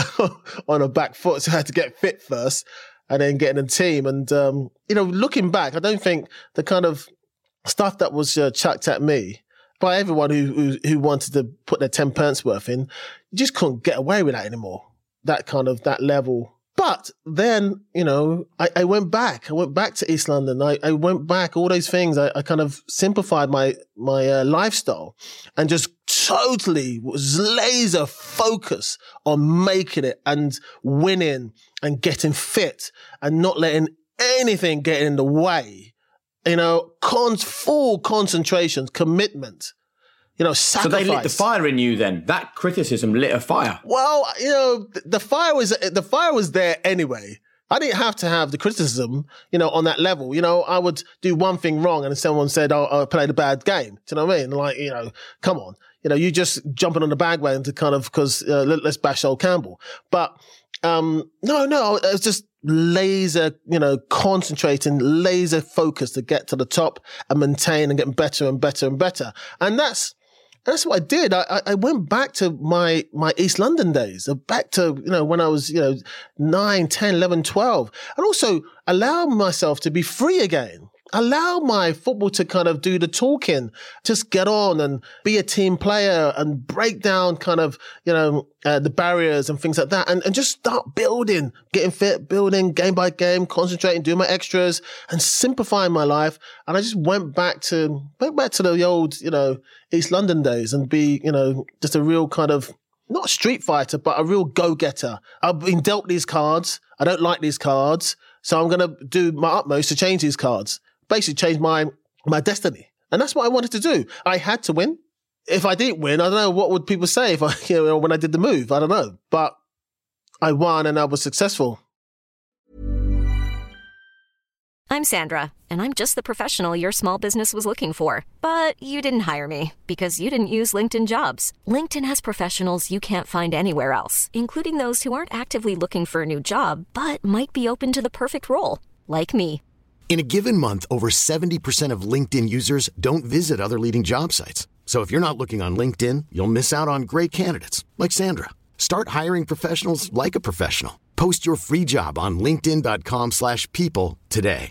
on a back foot, so I had to get fit first and then get in the team. And, um, you know, looking back, I don't think the kind of stuff that was uh, chucked at me by everyone who, who who wanted to put their ten pence worth in, you just couldn't get away with that anymore. That kind of, that level. But then, you know, I, I went back. I went back to East London. I, I went back, all those things. I, I kind of simplified my my uh, lifestyle and just totally was laser focused on making it and winning and getting fit and not letting anything get in the way. You know, con- full concentration, commitment. You know, sacrifice. So they lit the fire in you then? That criticism lit a fire? Well, you know, the fire was the fire was there anyway. I didn't have to have the criticism, you know, on that level. You know, I would do one thing wrong and someone said, oh, I played a bad game. Do you know what I mean? Like, you know, come on. You know, you just jumping on the bandwagon to kind of, because uh, let, let's bash old Campbell. But um, no, no, it was just laser, you know, concentrating, laser focus to get to the top and maintain and get better and better and better. And that's, That's what I did. I, I went back to my, my East London days, back to, you know, when I was, you know, nine, ten, eleven, twelve, and also allow myself to be free again. Allow my football to kind of do the talking, just get on and be a team player and break down kind of, you know, uh, the barriers and things like that. And, and just start building, getting fit, building game by game, concentrating, doing my extras and simplifying my life. And I just went back to, went back to the old, you know, East London days and be, you know, just a real kind of, not street fighter, but a real go-getter. I've been dealt these cards. I don't like these cards. So I'm going to do my utmost to change these cards. Basically change my my destiny. And that's what I wanted to do. I had to win. If I didn't win, I don't know what would people say if I, you know, when I did the move. I don't know. But I won and I was successful. I'm Sandra, and I'm just the professional your small business was looking for. But you didn't hire me because you didn't use LinkedIn Jobs. LinkedIn has professionals you can't find anywhere else, including those who aren't actively looking for a new job, but might be open to the perfect role, like me. In a given month, over seventy percent of LinkedIn users don't visit other leading job sites. So if you're not looking on LinkedIn, you'll miss out on great candidates like Sandra. Start hiring professionals like a professional. Post your free job on linkedin.com slash people today.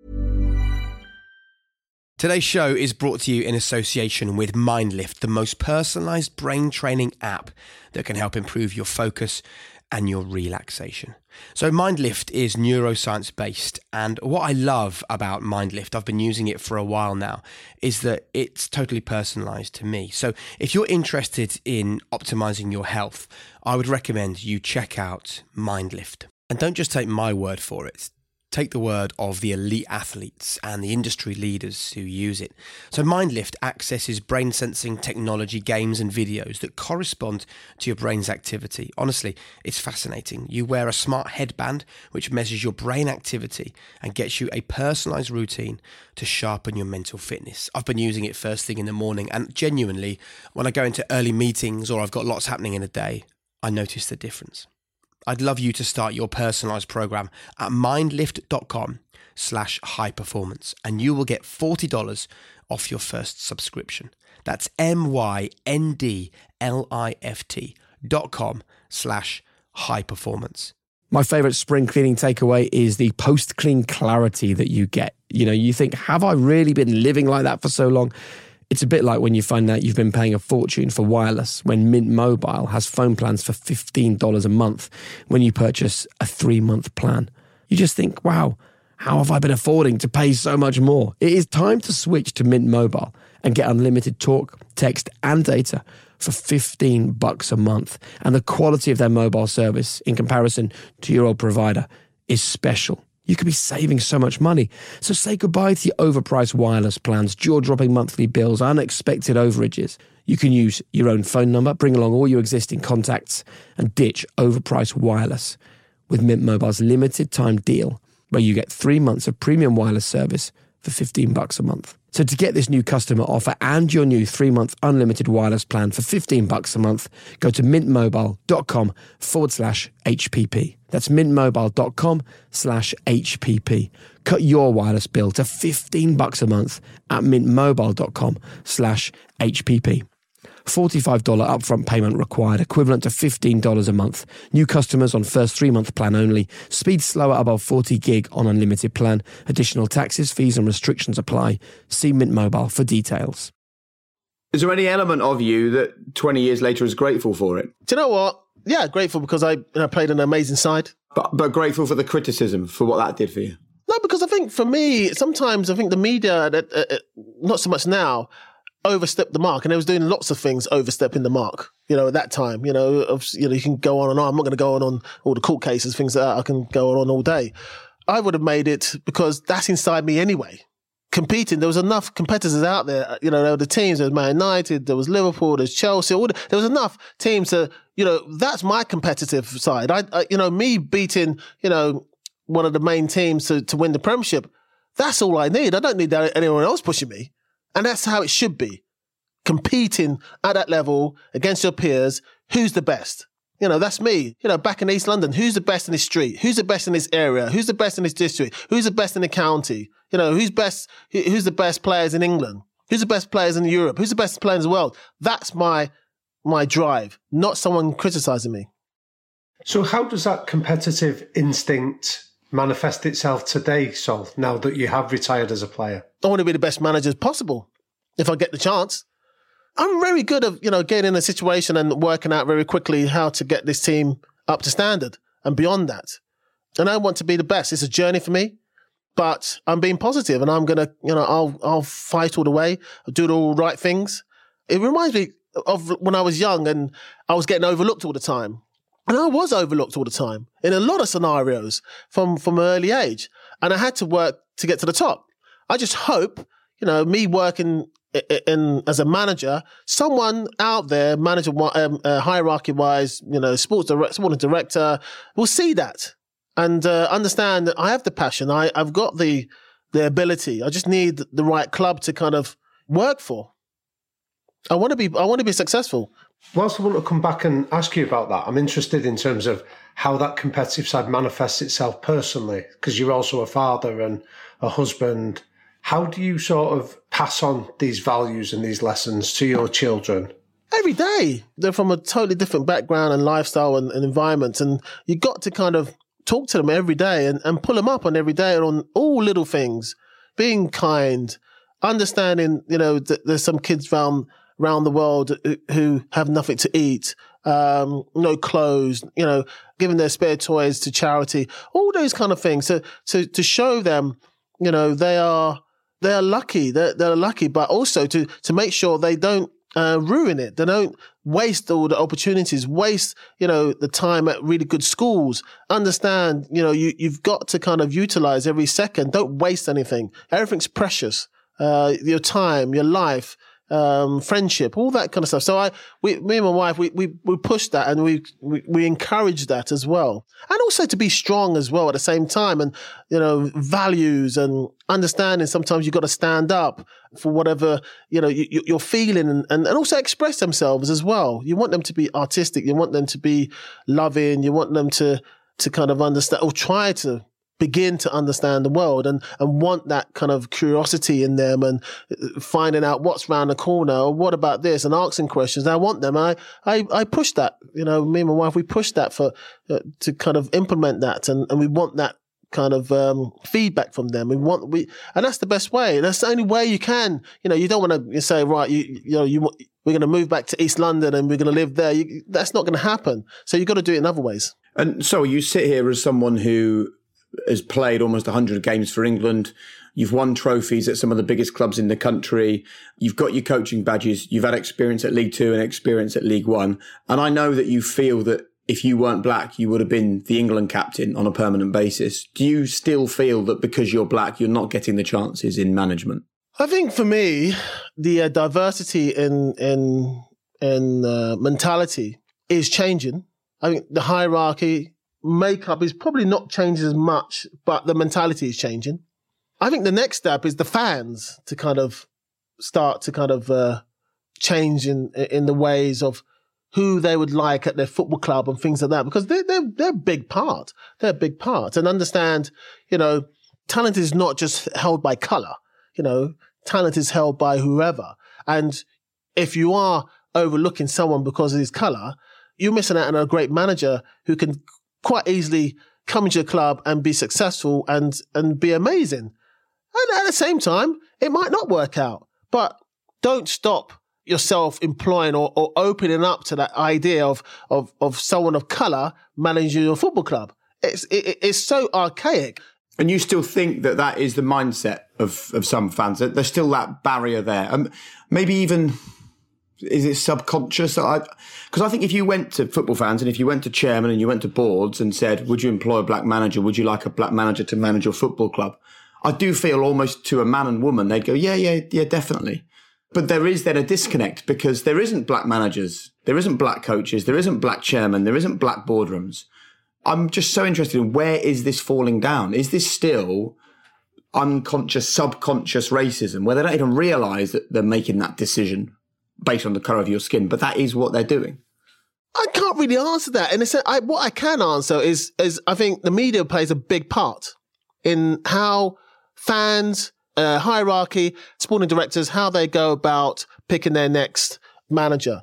Today's show is brought to you in association with MindLift, the most personalized brain training app that can help improve your focus and your relaxation. So MindLift is neuroscience based, and what I love about MindLift, I've been using it for a while now, is that it's totally personalized to me. So if you're interested in optimizing your health, I would recommend you check out MindLift. And don't just take my word for it. take the word of the elite athletes and the industry leaders who use it. So MindLift accesses brain sensing technology, games and videos that correspond to your brain's activity. Honestly, it's fascinating. You wear a smart headband which measures your brain activity and gets you a personalized routine to sharpen your mental fitness. I've been using it first thing in the morning, and genuinely, when I go into early meetings or I've got lots happening in a day, I notice the difference. I'd love you to start your personalized program at mindlift.com slash high performance, and you will get forty dollars off your first subscription. That's M-Y-N-D-L-I-F-T dot com slash high performance. My favorite spring cleaning takeaway is the post-clean clarity that you get. You know, you think, have I really been living like that for so long? It's a bit like when you find out you've been paying a fortune for wireless when Mint Mobile has phone plans for fifteen dollars a month when you purchase a three-month plan. You just think, wow, how have I been affording to pay so much more? It is time to switch to Mint Mobile and get unlimited talk, text and data for fifteen bucks a month. And the quality of their mobile service in comparison to your old provider is special. You could be saving so much money. So say goodbye to your overpriced wireless plans, jaw-dropping monthly bills, unexpected overages. You can use your own phone number, bring along all your existing contacts, and ditch overpriced wireless with Mint Mobile's limited time deal, where you get three months of premium wireless service for fifteen bucks a month. So to get this new customer offer and your new three-month unlimited wireless plan for fifteen bucks a month, go to mintmobile.com forward slash HPP. That's mintmobile.com slash HPP. Cut your wireless bill to fifteen bucks a month at mintmobile.com slash HPP. forty-five dollars upfront payment required, equivalent to fifteen dollars a month. New customers on first three-month plan only. Speed slower above forty gig on unlimited plan. Additional taxes, fees and restrictions apply. See Mint Mobile for details. Is there any element of you that twenty years later is grateful for it? Do you know what? Yeah, grateful because I, you know, played an amazing side. But, but grateful for the criticism, for what that did for you? No, because I think for me, sometimes I think the media, uh, uh, not so much now, overstepped the mark, and they was doing lots of things overstepping the mark, you know, at that time. You know, of, you know, you can go on and on. I'm not going to go on on all the court cases, things like that. I can go on, on all day. I would have made it because that's inside me anyway. Competing, there was enough competitors out there. You know, there were the teams. There was Man United, there was Liverpool, there's Chelsea. All the, there was enough teams to, you know, that's my competitive side. I, I you know, me beating, you know, one of the main teams to, to win the Premiership, that's all I need. I don't need anyone else pushing me. And that's how it should be. Competing at that level against your peers, who's the best? You know, that's me. You know, back in East London, who's the best in this street? Who's the best in this area? Who's the best in this district? Who's the best in the county? You know, who's best? Who's the best players in England? Who's the best players in Europe? Who's the best players in the world? That's my my drive, not someone criticising me. So how does that competitive instinct manifest itself today, Sol, now that you have retired as a player? I want to be the best manager possible if I get the chance. I'm very good at, you know, getting in a situation and working out very quickly how to get this team up to standard and beyond that. And I want to be the best. It's a journey for me, but I'm being positive and I'm going to, you know, I'll, I'll fight all the way, I'll do all the right things. It reminds me of when I was young and I was getting overlooked all the time. And I was overlooked all the time in a lot of scenarios from, from an early age. And I had to work to get to the top. I just hope, you know, me working in as a manager, someone out there, manager um, uh, hierarchy-wise, you know, sports director, sporting director, will see that and uh, understand that I have the passion. I, I've got the the ability. I just need the right club to kind of work for. I want to be. I want to be successful. Whilst I want to come back and ask you about that, I'm interested in terms of how that competitive side manifests itself personally, because you're also a father and a husband. How do you sort of pass on these values and these lessons to your children? Every day. They're from a totally different background and lifestyle and, and environment. And you got to kind of talk to them every day and, and pull them up on every day and on all little things. Being kind, understanding, you know, that there's some kids around, around the world who, who have nothing to eat, um, no clothes, you know, giving their spare toys to charity, all those kind of things. So, so to show them, you know, they are... They're lucky. They're, they're lucky, but also to to make sure they don't uh, ruin it. They don't waste all the opportunities, waste, you know, the time at really good schools. Understand, you know, you, you've got to kind of utilize every second. Don't waste anything. Everything's precious. Uh, your time, your life, um, friendship, all that kind of stuff. So I, we, me and my wife, we, we, we push that and we, we, we encourage that as well. And also to be strong as well at the same time, and, you know, values and understanding. Sometimes you've got to stand up for whatever, you know, you, you're feeling, and, and, and also express themselves as well. You want them to be artistic. You want them to be loving. You want them to, to kind of understand, or try to begin to understand the world, and, and want that kind of curiosity in them, and finding out what's around the corner, or what about this, and asking questions. I want them. I, I, I push that, you know, me and my wife, we push that for, uh, to kind of implement that. And, and we want that kind of, um, feedback from them. We want, we, and that's the best way. That's the only way you can, you know, you don't want to say, right, you, you know, you we're going to move back to East London and we're going to live there. You, that's not going to happen. So you've got to do it in other ways. And so you sit here as someone who has played almost one hundred games for England. You've won trophies at some of the biggest clubs in the country. You've got your coaching badges. You've had experience at League Two and experience at League One. And I know that you feel that if you weren't black, you would have been the England captain on a permanent basis. Do you still feel that because you're black, you're not getting the chances in management? I think for me, the uh, diversity in in in uh, mentality is changing. I think the hierarchy makeup is probably not changing as much, but the mentality is changing. I think the next step is the fans to kind of start to kind of uh, change in in the ways of who they would like at their football club and things like that, because they're they're they're a big part. They're a big part, and understand, you know, talent is not just held by colour. You know, talent is held by whoever. And if you are overlooking someone because of his colour, you're missing out on a great manager who can quite easily come into your club and be successful and, and be amazing. And at the same time, it might not work out. But don't stop yourself employing or, or opening up to that idea of, of, of someone of colour managing your football club. It's, it, it's so archaic. And you still think that that is the mindset of, of some fans, that there's still that barrier there. Um, maybe even, is it subconscious? Because I, I think if you went to football fans and if you went to chairman and you went to boards and said, would you employ a black manager? Would you like a black manager to manage your football club? I do feel almost to a man and woman, they'd go, yeah, yeah, yeah, definitely. But there is then a disconnect because there isn't black managers, there isn't black coaches, there isn't black chairmen, there isn't black boardrooms. I'm just so interested in where is this falling down? Is this still unconscious, subconscious racism where they don't even realise that they're making that decision based on the colour of your skin, but that is what they're doing? I can't really answer that. And it's, I, what I can answer is, is I think the media plays a big part in how fans, uh, hierarchy, sporting directors, how they go about picking their next manager.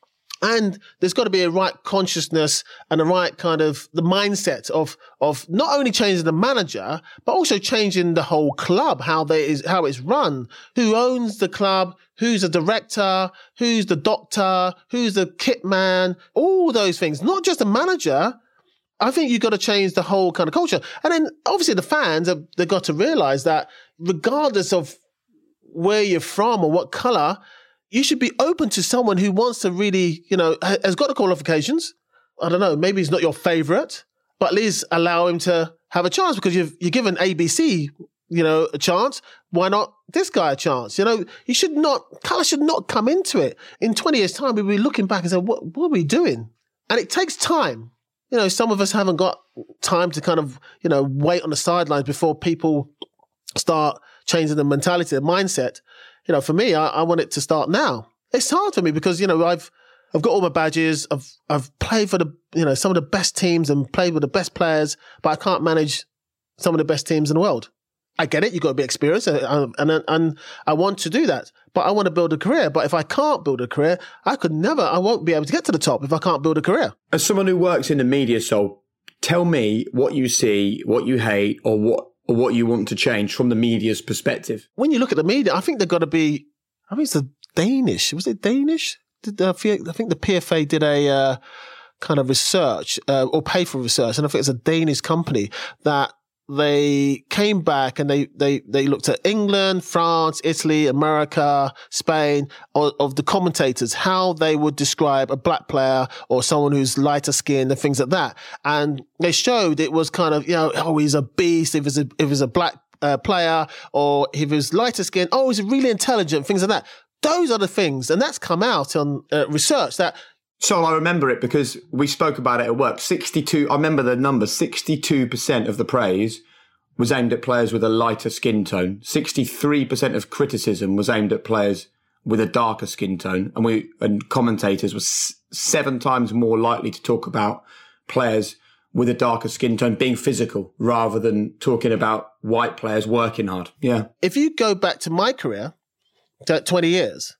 And there's got to be a right consciousness and a right kind of the mindset of of not only changing the manager, but also changing the whole club, how they is how it's run, who owns the club, who's the director, who's the doctor, who's the kit man, all those things. Not just the manager. I think you've got to change the whole kind of culture. And then obviously the fans have they've got to realise that regardless of where you're from or what colour, you should be open to someone who wants to really, you know, has got the qualifications. I don't know, maybe he's not your favourite, but at least allow him to have a chance because you've you're given A B C, you know, a chance. Why not this guy a chance? You know, you should not, colour should not come into it. In twenty years' time, we'll be looking back and say, what, what are we doing? And it takes time. You know, some of us haven't got time to kind of, you know, wait on the sidelines before people start changing the mentality, the mindset. You know, for me, I, I want it to start now. It's hard for me because, you know, I've I've got all my badges. I've I've played for the, you know, some of the best teams and played with the best players, but I can't manage some of the best teams in the world. I get it. You've got to be experienced, and, and and I want to do that. But I want to build a career. But if I can't build a career, I could never, I won't be able to get to the top if I can't build a career. As someone who works in the media, Sol, tell me what you see, what you hate, or what or what you want to change from the media's perspective. When you look at the media, I think they've got to be, I think it's the Danish. Was it Danish? Did, uh, I think the P F A did a uh, kind of research uh, or pay for research. And I think it's a Danish company that they came back and they, they, they looked at England, France, Italy, America, Spain, of, of the commentators, how they would describe a black player or someone who's lighter skinned and things like that. And they showed it was kind of, you know, oh, he's a beast if it's a, if it's a black uh, player, or if he's lighter skinned, oh, he's really intelligent, things like that. Those are the things. And that's come out on uh, research that. So I remember it because we spoke about it at work. sixty-two, I remember the number, sixty-two percent of the praise was aimed at players with a lighter skin tone. sixty-three percent of criticism was aimed at players with a darker skin tone. And we, and commentators were s- seven times more likely to talk about players with a darker skin tone being physical rather than talking about white players working hard. Yeah. If you go back to my career, twenty years,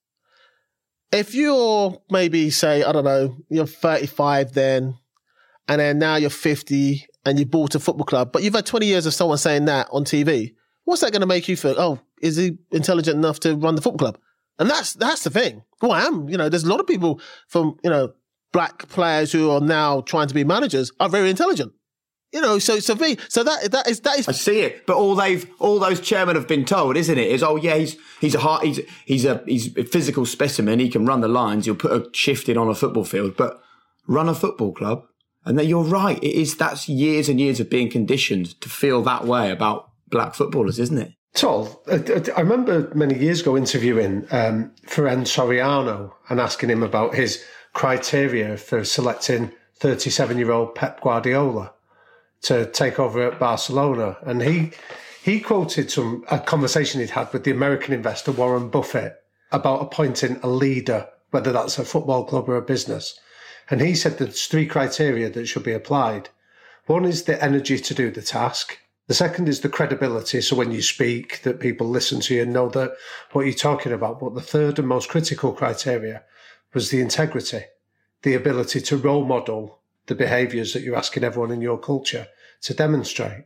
if you're maybe, say, I don't know, you're thirty-five then, and then now you're fifty and you bought a football club, but you've had twenty years of someone saying that on T V, what's that going to make you feel? Oh, is he intelligent enough to run the football club? And that's that's the thing. Well, I am. You know, there's a lot of people from, you know, black players who are now trying to be managers are very intelligent. You know, so so me, so that that is that is. I see it, but all they've all those chairmen have been told, isn't it? Is oh yeah, he's he's a hard, he's he's a he's a physical specimen. He can run the lines. He'll put a shift in on a football field, but run a football club. And then you're right. It is that's years and years of being conditioned to feel that way about black footballers, isn't it? Tol, I remember many years ago interviewing um, Ferran Soriano and asking him about his criteria for selecting thirty-seven-year-old Pep Guardiola to take over at Barcelona. And he he quoted some a conversation he'd had with the American investor Warren Buffett about appointing a leader, whether that's a football club or a business. And he said there's three criteria that should be applied. One is the energy to do the task. The second is the credibility, so when you speak, that people listen to you and know that what you're talking about. But the third and most critical criteria was the integrity, the ability to role model the behaviours that you're asking everyone in your culture to demonstrate.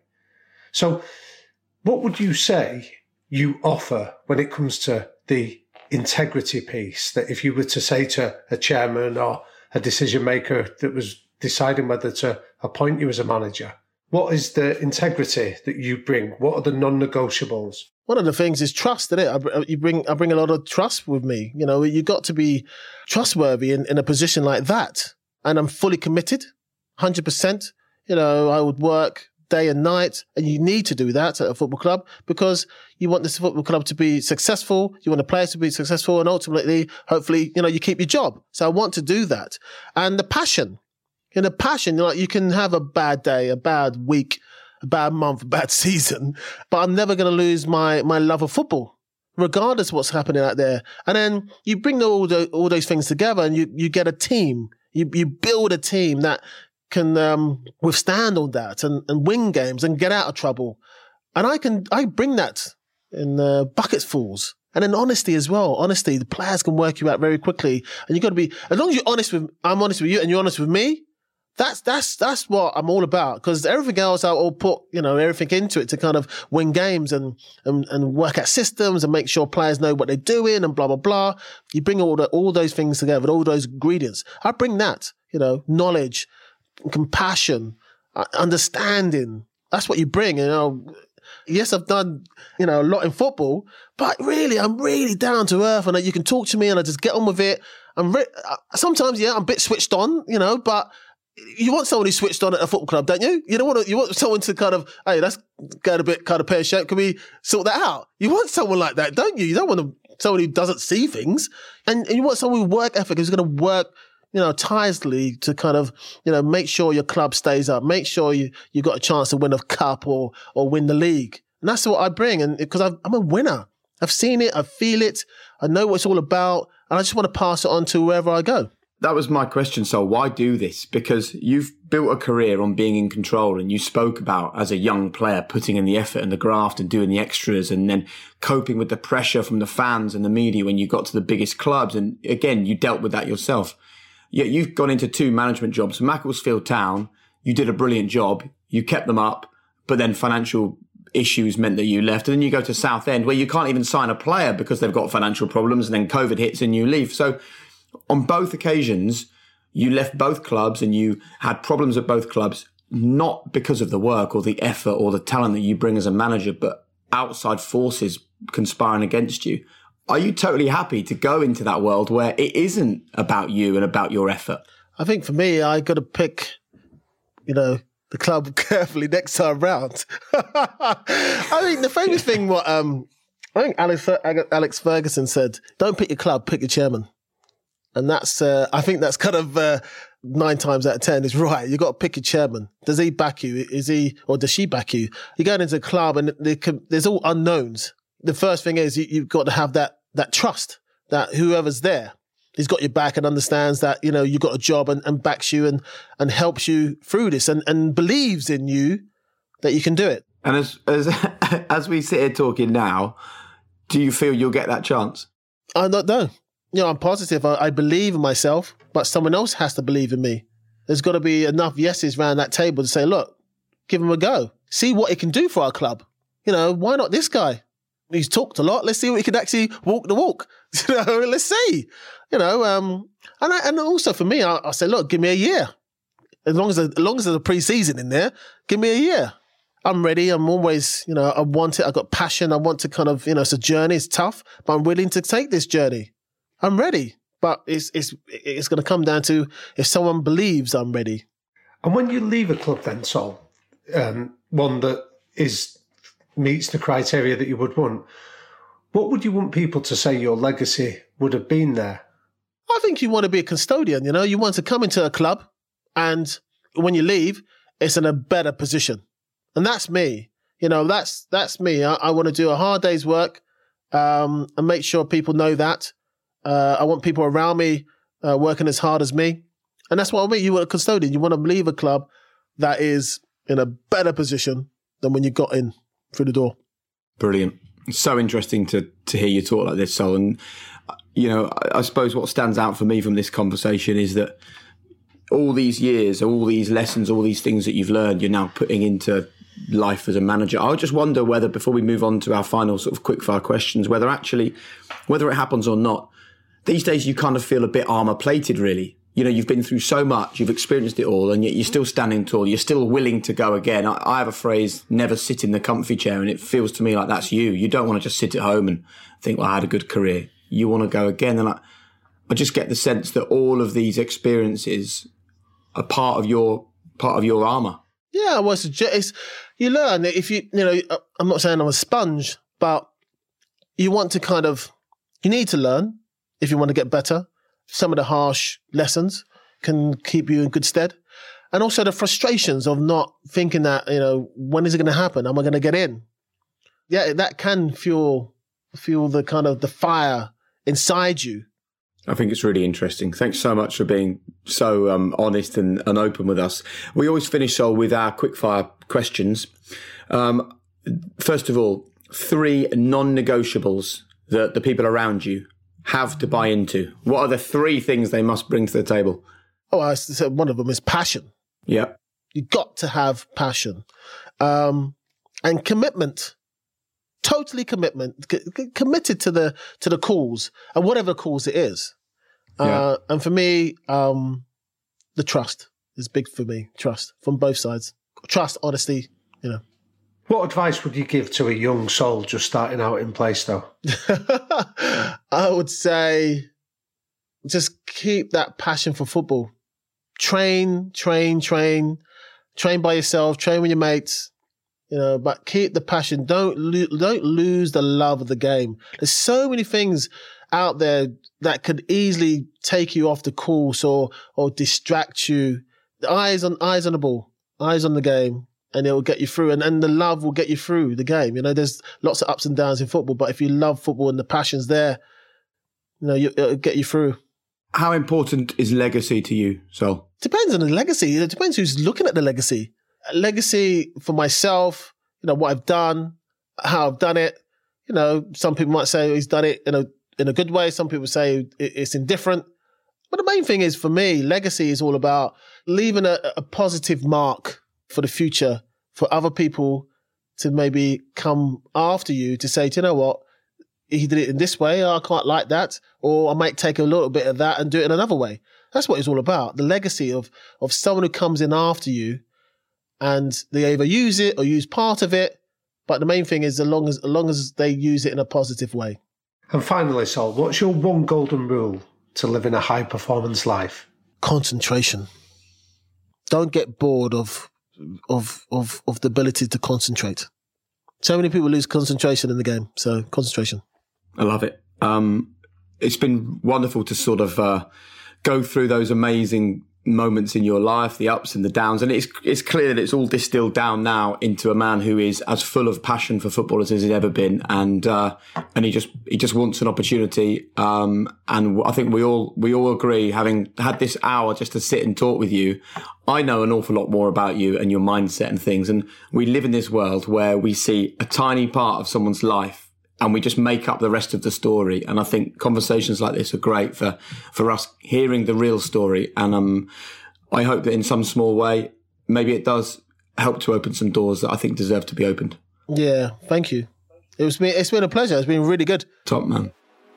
So what would you say you offer when it comes to the integrity piece, that if you were to say to a chairman or a decision maker that was deciding whether to appoint you as a manager, what is the integrity that you bring? What are the non-negotiables? One of the things is trust, isn't it? I, you bring, I bring a lot of trust with me. You know, you've got to be trustworthy in, in a position like that. And I'm fully committed, one hundred percent. You know, I would work day and night, and you need to do that at a football club because you want this football club to be successful. You want the players to be successful, and ultimately, hopefully, you know, you keep your job. So I want to do that. And the passion, you know, passion, like you can have a bad day, a bad week, a bad month, a bad season, but I'm never going to lose my, my love of football, regardless of what's happening out there. And then you bring all the, all those things together and you, you get a team. You, you build a team that can um, withstand all that and, and win games and get out of trouble. And I can, I bring that in uh, bucketsfuls. And then honesty as well. Honesty, the players can work you out very quickly. And you've got to be, as long as you're honest with, I'm honest with you and you're honest with me, that's, that's, that's what I'm all about. Because everything else, I'll put, you know, everything into it to kind of win games and, and, and work out systems and make sure players know what they're doing and blah, blah, blah. You bring all the, all those things together, all those ingredients. I bring that, you know, knowledge, compassion, understanding. That's what you bring. You know, yes, I've done, you know, a lot in football, but really, I'm really down to earth and you can talk to me and I just get on with it. I'm re- sometimes, yeah, I'm a bit switched on, you know, but you want someone who's switched on at a football club, don't you? You don't want to, you want someone to kind of, hey, let's get a bit kind of pear-shaped. Can we sort that out? You want someone like that, don't you? You don't want to, someone who doesn't see things. And, and you want someone with work ethic who's going to work, you know, tirelessly to kind of, you know, make sure your club stays up, make sure you, you got a chance to win a cup or, or win the league. And that's what I bring. And because I'm a winner, I've seen it, I feel it, I know what it's all about. And I just want to pass it on to wherever I go. That was my question. So why do this? Because you've built a career on being in control, and you spoke about as a young player putting in the effort and the graft and doing the extras and then coping with the pressure from the fans and the media when you got to the biggest clubs. And again, you dealt with that yourself. Yet you've gone into two management jobs. Macclesfield Town, you did a brilliant job. You kept them up, but then financial issues meant that you left. And then you go to Southend where you can't even sign a player because they've got financial problems, and then COVID hits and you leave. So on both occasions, you left both clubs and you had problems at both clubs. not because of the work or the effort or the talent that you bring as a manager, but outside forces conspiring against you. Are you totally happy to go into that world where it isn't about you and about your effort? I think for me, I got to pick, you know, the club carefully next time round. I mean, the famous thing, what um, I think Alex, Alex Ferguson said, don't pick your club, pick your chairman. And that's, uh, I think that's kind of uh, nine times out of ten is right. You got to pick your chairman. Does he back you? Is he, or does she back you? You're going into a club and can, there's all unknowns. The first thing is you, you've got to have that that trust that whoever's there, he's got your back and understands that, you know, you've got a job and, and backs you and, and helps you through this and, and believes in you that you can do it. And as, as, as we sit here talking now, do you feel you'll get that chance? I don't know. You know, I'm positive. I, I believe in myself, but someone else has to believe in me. There's got to be enough yeses around that table to say, look, give him a go. See what he can do for our club. You know, why not this guy? He's talked a lot. Let's see what he can actually walk the walk. You know, let's see. You know, um, and I, and also for me, I, I say, look, give me a year. As long as as long as there's a pre-season in there, give me a year. I'm ready. I'm always, you know, I want it. I've got passion. I want to kind of, you know, it's a journey. It's tough, but I'm willing to take this journey. I'm ready. But it's it's it's going to come down to if someone believes I'm ready. And when you leave a club, then, Sol, um, one that is meets the criteria that you would want, what would you want people to say your legacy would have been there? I think you want to be a custodian, you know. You want to come into a club and when you leave, it's in a better position. And that's me. You know, that's that's me. I, I want to do a hard day's work um, and make sure people know that. Uh, I want people around me uh, working as hard as me. And that's what I mean. You want a custodian. You want to leave a club that is in a better position than when you got in through the door. Brilliant. It's so interesting to to hear you talk like this, Sol. And, you know, I, I suppose what stands out for me from this conversation is that all these years, all these lessons, all these things that you've learned, you're now putting into life as a manager. I just wonder whether, before we move on to our final sort of quickfire questions, whether actually, whether it happens or not, these days you kind of feel a bit armour plated, really. You know, you've been through so much, you've experienced it all, and yet you're still standing tall. You're still willing to go again. I, I have a phrase, never sit in the comfy chair, and it feels to me like that's you. You don't want to just sit at home and think, well, I had a good career. You want to go again. And I, I just get the sense that all of these experiences are part of your part of your armour. Yeah, well, it's, it's, you learn that if you, you know, I'm not saying I'm a sponge, but you want to kind of, you need to learn if you want to get better. Some of the harsh lessons can keep you in good stead. And also the frustrations of not thinking that, you know, when is it going to happen? Am I going to get in? Yeah, that can fuel, fuel the kind of the fire inside you. I think it's really interesting. Thanks so much for being so um, honest and, and open with us. We always finish, Sol, with our quickfire questions. Um, first of all, three non-negotiables that the people around you have to buy into. What are the three things they must bring to the table? Oh, I said one of them is passion. Yeah. You've got to have passion. Um, and commitment. Totally commitment. C- committed to the to the cause, and whatever cause it is. Uh, yeah. And for me, um, the trust is big for me. Trust from both sides. Trust, honesty, you know. What advice would you give to a young soul just starting out in Plaistow? I would say just keep that passion for football. Train, train, train. Train by yourself. Train with your mates. You know, but keep the passion. Don't lo- don't lose the love of the game. There's so many things out there that could easily take you off the course or or distract you. The eyes on eyes on the ball, eyes on the game. And it will get you through, and, and the love will get you through the game. You know, there's lots of ups and downs in football, but if you love football and the passion's there, you know, you, it'll get you through. How important is legacy to you, Sol? Depends on the legacy. It depends who's looking at the legacy. Legacy for myself, you know, what I've done, how I've done it. You know, some people might say he's done it in a in a good way. Some people say it's indifferent. But the main thing is, for me, legacy is all about leaving a, a positive mark for the future, for other people to maybe come after you to say, do you know what? He did it in this way. I can't like that. Or I might take a little bit of that and do it in another way. That's what it's all about. The legacy of, of someone who comes in after you and they either use it or use part of it. But the main thing is, as long as, as long as they use it in a positive way. And finally, Sol, what's your one golden rule to living a high-performance life? Concentration. Don't get bored of, of, of, of the ability to concentrate. So many people lose concentration in the game. So concentration. I love it. Um, it's been wonderful to sort of uh, go through those amazing moments in your life, the ups and the downs. And it's it's clear that it's all distilled down now into a man who is as full of passion for football as he's ever been. And uh, and he just he just wants an opportunity. Um, and I think we all we all agree, having had this hour just to sit and talk with you, I know an awful lot more about you and your mindset and things. And we live in this world where we see a tiny part of someone's life and we just make up the rest of the story. And I think conversations like this are great for, for us hearing the real story. And um, I hope that in some small way, maybe it does help to open some doors that I think deserve to be opened. Yeah, thank you. It was it's been a pleasure. It's been really good. Top man.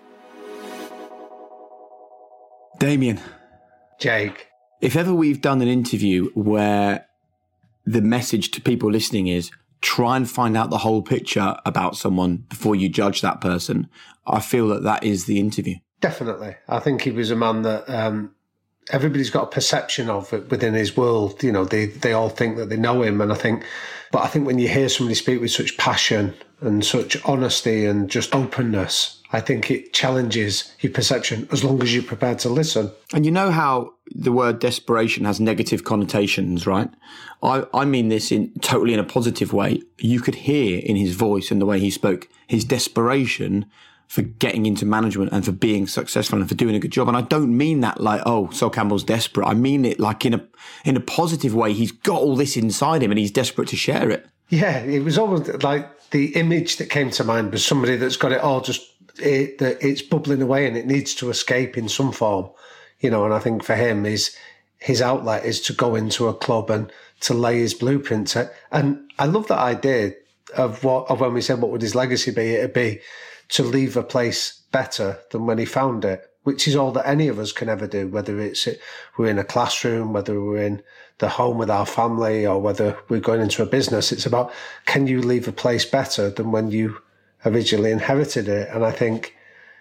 Damien. Jake. If ever we've done an interview where the message to people listening is, try and find out the whole picture about someone before you judge that person, I feel that that is the interview. Definitely. I think he was a man that um, everybody's got a perception of it within his world. You know, they, they all think that they know him. And I think, but I think when you hear somebody speak with such passion and such honesty and just openness, I think it challenges your perception as long as you're prepared to listen. And you know how the word desperation has negative connotations, right? I, I mean this in totally in a positive way. You could hear in his voice and the way he spoke his desperation for getting into management and for being successful and for doing a good job. And I don't mean that like, oh, Sol Campbell's desperate. I mean it like in a in a positive way. He's got all this inside him and he's desperate to share it. Yeah, it was almost like the image that came to mind was somebody that's got it all just, it, that it's bubbling away and it needs to escape in some form. You know, and I think for him, his, his outlet is to go into a club and to lay his blueprint. To, and I love that idea of what, of when we said, what would his legacy be? It'd be to leave a place better than when he found it, which is all that any of us can ever do, whether it's we're in a classroom, whether we're in the home with our family, or whether we're going into a business. It's about, can you leave a place better than when you originally inherited it? And I think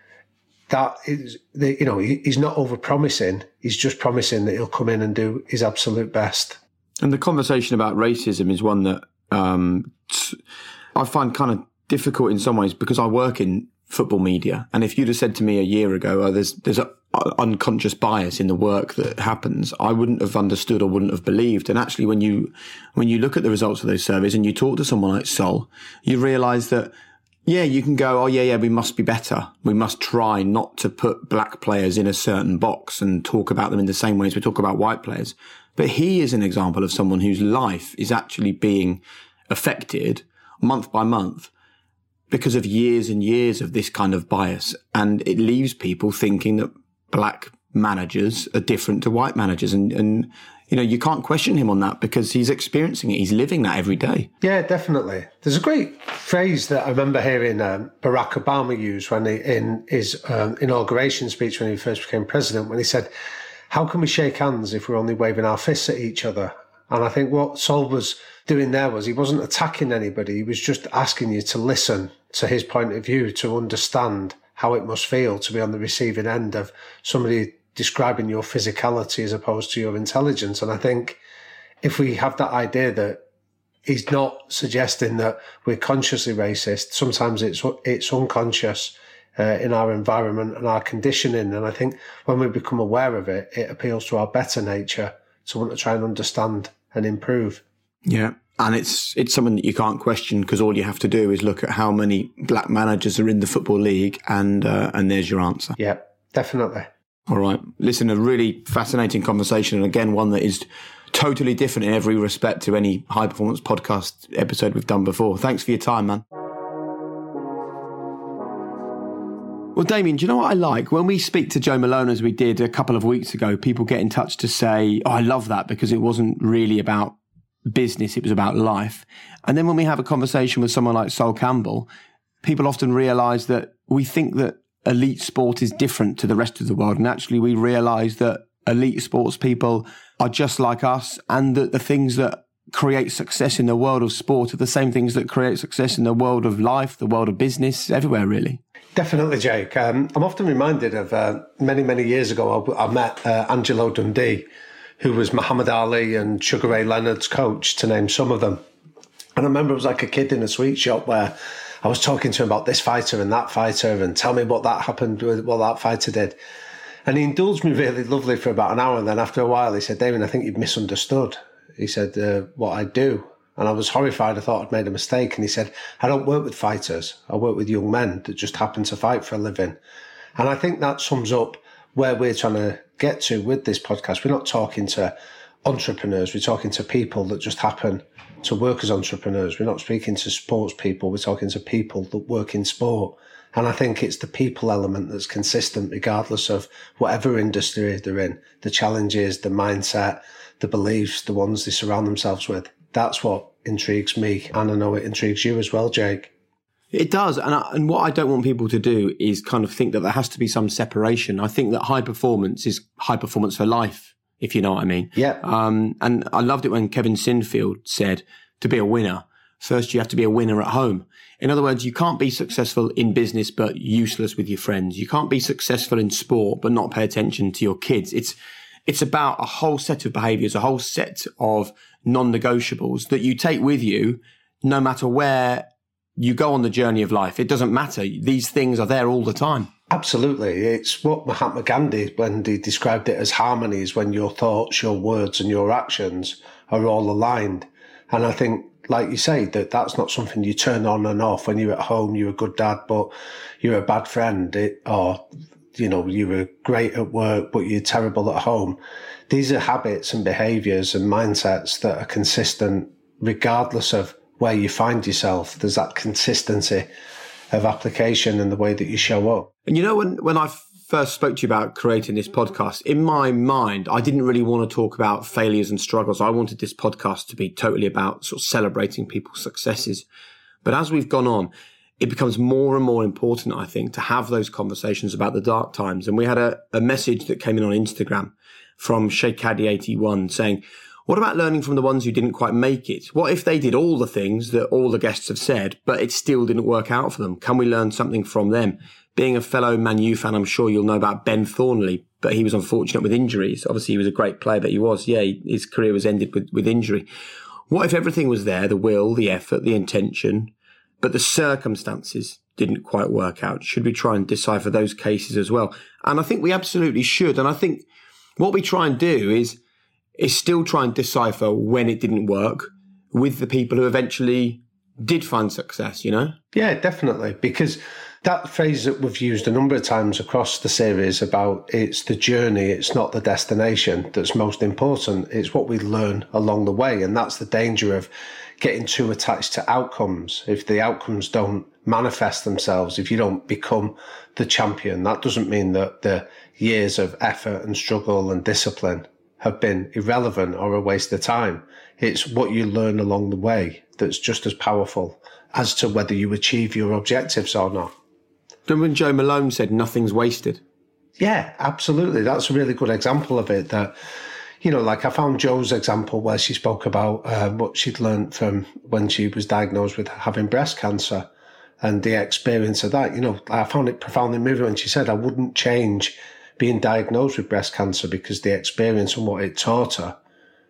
that is, you know, he's not over-promising. He's just promising that he'll come in and do his absolute best. And the conversation about racism is one that um, I find kind of difficult in some ways because I work in football media. And if you'd have said to me a year ago, oh, there's there's an unconscious bias in the work that happens, I wouldn't have understood or wouldn't have believed. And actually, when you when you look at the results of those surveys and you talk to someone like Sol, you realise that, yeah, you can go, oh, yeah, yeah, we must be better. We must try not to put black players in a certain box and talk about them in the same way as we talk about white players. But he is an example of someone whose life is actually being affected month by month because of years and years of this kind of bias. And it leaves people thinking that black managers are different to white managers. And, and you know, you can't question him on that because he's experiencing it. He's living that every day. Yeah, definitely. There's a great phrase that I remember hearing um, Barack Obama use when he, in his um, inauguration speech when he first became president, when he said, how can we shake hands if we're only waving our fists at each other? And I think what Sol was doing there was he wasn't attacking anybody. He was just asking you to listen to his point of view, to understand how it must feel to be on the receiving end of somebody describing your physicality as opposed to your intelligence. And I think if we have that idea that he's not suggesting that we're consciously racist, sometimes it's it's unconscious uh, in our environment and our conditioning. And I think when we become aware of it, it appeals to our better nature to want to try and understand and improve. Yeah. And it's it's something that you can't question because all you have to do is look at how many black managers are in the Football League and uh, and there's your answer. Yeah, definitely. All right. Listen, a really fascinating conversation. And again, one that is totally different in every respect to any high performance podcast episode we've done before. Thanks for your time, man. Well, Damien, do you know what I like? When we speak to Joe Malone, as we did a couple of weeks ago, people get in touch to say, oh, I love that because it wasn't really about business, it was about life. And then when we have a conversation with someone like Sol Campbell, people often realise that we think that elite sport is different to the rest of the world. And actually we realise that elite sports people are just like us and that the things that create success in the world of sport are the same things that create success in the world of life, the world of business, everywhere really. Definitely, Jake. Um, I'm often reminded of uh, many, many years ago, I, I met uh, Angelo Dundee, who was Muhammad Ali and Sugar Ray Leonard's coach, to name some of them. And I remember I was like a kid in a sweet shop where I was talking to him about this fighter and that fighter and tell me what that happened with what that fighter did. And he indulged me really lovely for about an hour. And then after a while, he said, Damien, I think you've misunderstood. He said, uh, what I do. And I was horrified. I thought I'd made a mistake. And he said, I don't work with fighters. I work with young men that just happen to fight for a living. And I think that sums up where we're trying to get to with this podcast. We're not talking to entrepreneurs. We're talking to people that just happen to work as entrepreneurs. We're not speaking to sports people. We're talking to people that work in sport. And I think it's the people element that's consistent regardless of whatever industry they're in. The challenges, the mindset, the beliefs, the ones they surround themselves with. That's what intrigues me, and I know it intrigues you as well, Jake. It does. And, I, and what I don't want people to do is kind of think that there has to be some separation. I think that high performance is high performance for life, if you know what I mean. Yeah. Um, and I loved it when Kevin Sinfield said, to be a winner, first you have to be a winner at home. In other words, you can't be successful in business but useless with your friends. You can't be successful in sport but not pay attention to your kids. It's It's about a whole set of behaviours, a whole set of non-negotiables that you take with you no matter where you go on the journey of life. It doesn't matter. These things are there all the time. Absolutely. It's what Mahatma Gandhi, when he described it as harmony, is when your thoughts, your words and your actions are all aligned. And I think, like you say, that that's not something you turn on and off. When you're at home, you're a good dad, but you're a bad friend, it, or you know, you were great at work, but you're terrible at home. These are habits and behaviours and mindsets that are consistent regardless of where you find yourself. There's that consistency of application in the way that you show up. And you know, when, when I first spoke to you about creating this podcast, in my mind, I didn't really want to talk about failures and struggles. I wanted this podcast to be totally about sort of celebrating people's successes. But as we've gone on, it becomes more and more important, I think, to have those conversations about the dark times. And we had a, a message that came in on Instagram from Sheikh Caddy eighty-one saying, what about learning from the ones who didn't quite make it? What if they did all the things that all the guests have said, but it still didn't work out for them? Can we learn something from them? Being a fellow Man U fan, I'm sure you'll know about Ben Thornley, but he was unfortunate with injuries. Obviously, he was a great player, but he was, yeah, his career was ended with, with injury. What if everything was there, the will, the effort, the intention, but the circumstances didn't quite work out? Should we try and decipher those cases as well? And I think we absolutely should. And I think what we try and do is, is still try and decipher when it didn't work with the people who eventually did find success, you know? Yeah, definitely. Because that phrase that we've used a number of times across the series about it's the journey, it's not the destination that's most important. It's what we learn along the way. And that's the danger of getting too attached to outcomes. If the outcomes don't manifest themselves, if you don't become the champion, that doesn't mean that the years of effort and struggle and discipline have been irrelevant or a waste of time. It's what you learn along the way that's just as powerful as to whether you achieve your objectives or not. Remember when Joe Malone said nothing's wasted? Yeah, absolutely. That's a really good example of it. That, you know, like I found Joe's example where she spoke about uh, what she'd learned from when she was diagnosed with having breast cancer and the experience of that. You know, I found it profoundly moving when she said, I wouldn't change being diagnosed with breast cancer because the experience and what it taught her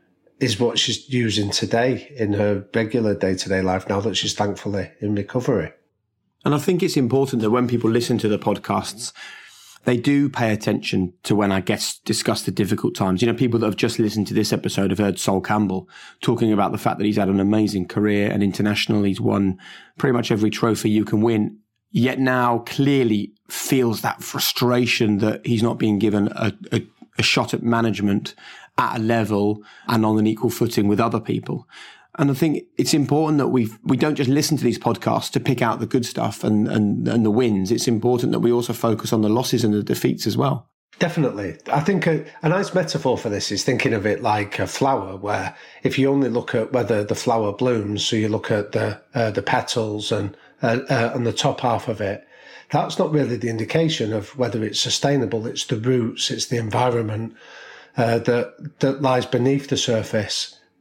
is what she's using today in her regular day-to-day life now that she's thankfully in recovery. And I think it's important that when people listen to the podcasts, they do pay attention to when our guests discuss the difficult times. You know, people that have just listened to this episode have heard Sol Campbell talking about the fact that he's had an amazing career and international. He's won pretty much every trophy you can win, yet now clearly feels that frustration that he's not being given a, a, a shot at management at a level and on an equal footing with other people. And I think it's important that we we don't just listen to these podcasts to pick out the good stuff and, and, and the wins. It's important that we also focus on the losses and the defeats as well. Definitely. I think a, a nice metaphor for this is thinking of it like a flower, where if you only look at whether the flower blooms, so you look at the uh, the petals and uh, uh, and the top half of it, that's not really the indication of whether it's sustainable. It's the roots, it's the environment uh, that that lies beneath the surface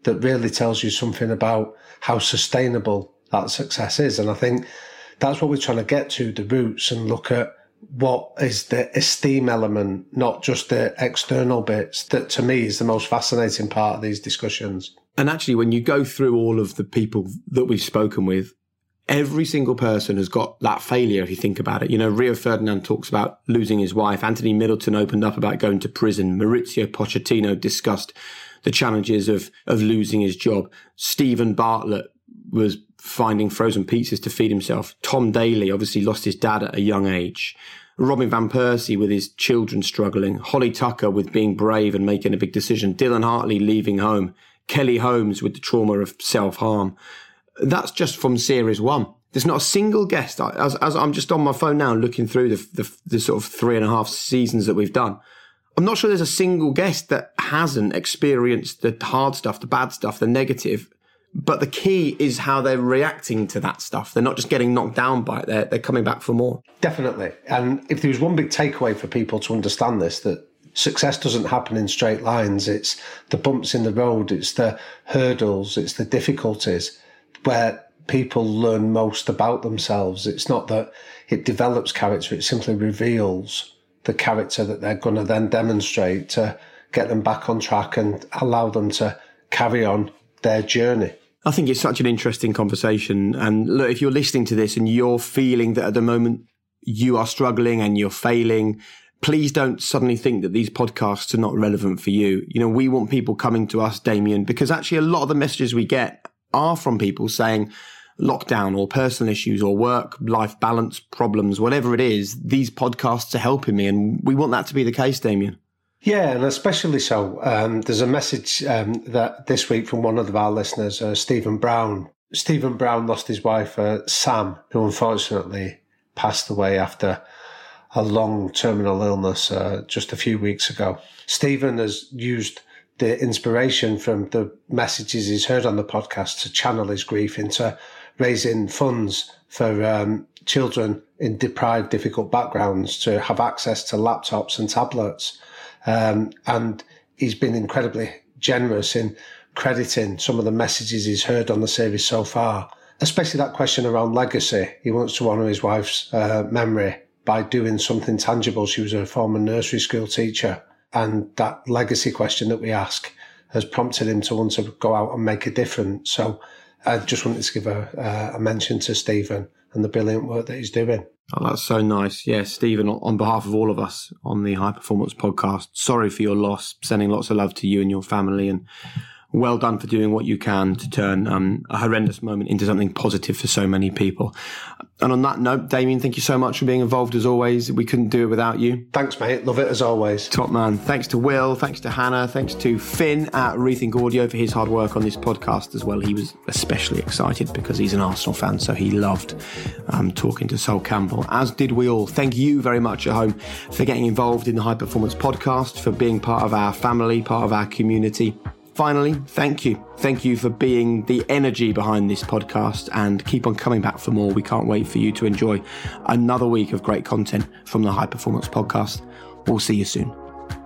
that really tells you something about how sustainable that success is. And I think that's what we're trying to get to, the roots, and look at what is the esteem element, not just the external bits, that to me is the most fascinating part of these discussions. And actually, when you go through all of the people that we've spoken with, every single person has got that failure, if you think about it. You know, Rio Ferdinand talks about losing his wife. Anthony Middleton opened up about going to prison. Maurizio Pochettino discussed the challenges of, of losing his job. Stephen Bartlett was finding frozen pizzas to feed himself. Tom Daley obviously lost his dad at a young age. Robin Van Persie with his children struggling. Holly Tucker with being brave and making a big decision. Dylan Hartley leaving home. Kelly Holmes with the trauma of self-harm. That's just from series one. There's not a single guest. As, as I'm just on my phone now looking through the, the, the sort of three and a half seasons that we've done, I'm not sure there's a single guest that hasn't experienced the hard stuff, the bad stuff, the negative. But the key is how they're reacting to that stuff. They're not just getting knocked down by it. They're, they're coming back for more. Definitely. And if there was one big takeaway for people to understand this, that success doesn't happen in straight lines. It's the bumps in the road. It's the hurdles. It's the difficulties where people learn most about themselves. It's not that it develops character. It simply reveals the character that they're going to then demonstrate to get them back on track and allow them to carry on their journey. I think it's such an interesting conversation. And look, if you're listening to this and you're feeling that at the moment you are struggling and you're failing, please don't suddenly think that these podcasts are not relevant for you. You know, we want people coming to us, Damien, because actually a lot of the messages we get are from people saying lockdown or personal issues or work-life balance problems, whatever it is, these podcasts are helping me. And we want that to be the case, Damien. Yeah, and especially so. Um, there's a message um, that this week from one of our listeners, uh, Stephen Brown. Stephen Brown lost his wife, uh, Sam, who unfortunately passed away after a long terminal illness uh, just a few weeks ago. Stephen has used the inspiration from the messages he's heard on the podcast to channel his grief into raising funds for um, children in deprived, difficult backgrounds to have access to laptops and tablets. Um, and he's been incredibly generous in crediting some of the messages he's heard on the series so far, especially that question around legacy. He wants to honour his wife's uh, memory by doing something tangible. She was a former nursery school teacher. And that legacy question that we ask has prompted him to want to go out and make a difference. So I just wanted to give a, a mention to Stephen and the brilliant work that he's doing. Oh, that's so nice. Yeah, Stephen, on behalf of all of us on the High Performance Podcast, sorry for your loss, sending lots of love to you and your family, and well done for doing what you can to turn um, a horrendous moment into something positive for so many people. And on that note, Damien, thank you so much for being involved as always. We couldn't do it without you. Thanks, mate. Love it as always. Top man. Thanks to Will. Thanks to Hannah. Thanks to Finn at Rethink Audio for his hard work on this podcast as well. He was especially excited because he's an Arsenal fan, so he loved um, talking to Sol Campbell, as did we all. Thank you very much at home for getting involved in the High Performance Podcast, for being part of our family, part of our community. Finally, thank you. Thank you for being the energy behind this podcast, and keep on coming back for more. We can't wait for you to enjoy another week of great content from the High Performance Podcast. We'll see you soon.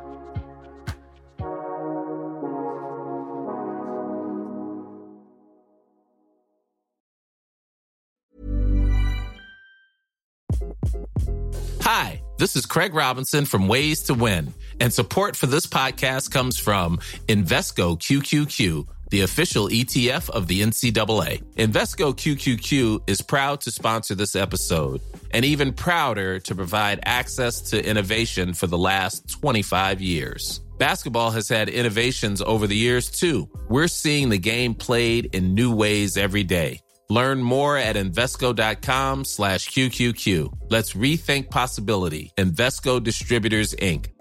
Hi, this is Craig Robinson from Ways to Win, and support for this podcast comes from Invesco Q Q Q, the official E T F of the N C double A. Invesco Q Q Q is proud to sponsor this episode, and even prouder to provide access to innovation for the last twenty-five years. Basketball has had innovations over the years, too. We're seeing the game played in new ways every day. Learn more at Invesco.com slash QQQ. Let's rethink possibility. Invesco Distributors, Incorporated.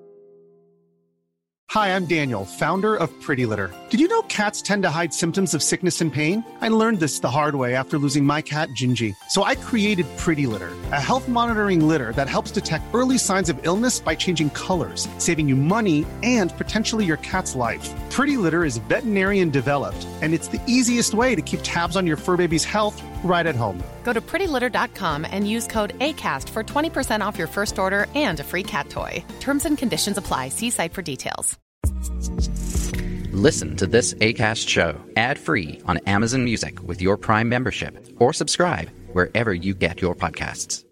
Hi, I'm Daniel, founder of Pretty Litter. Did you know cats tend to hide symptoms of sickness and pain? I learned this the hard way after losing my cat, Gingy. So I created Pretty Litter, a health monitoring litter that helps detect early signs of illness by changing colors, saving you money and potentially your cat's life. Pretty Litter is veterinarian developed, and it's the easiest way to keep tabs on your fur baby's health right at home. Go to pretty litter dot com and use code ACAST for twenty percent off your first order and a free cat toy. Terms and conditions apply. See site for details. Listen to this Acast show ad-free on Amazon Music with your Prime membership, or subscribe wherever you get your podcasts.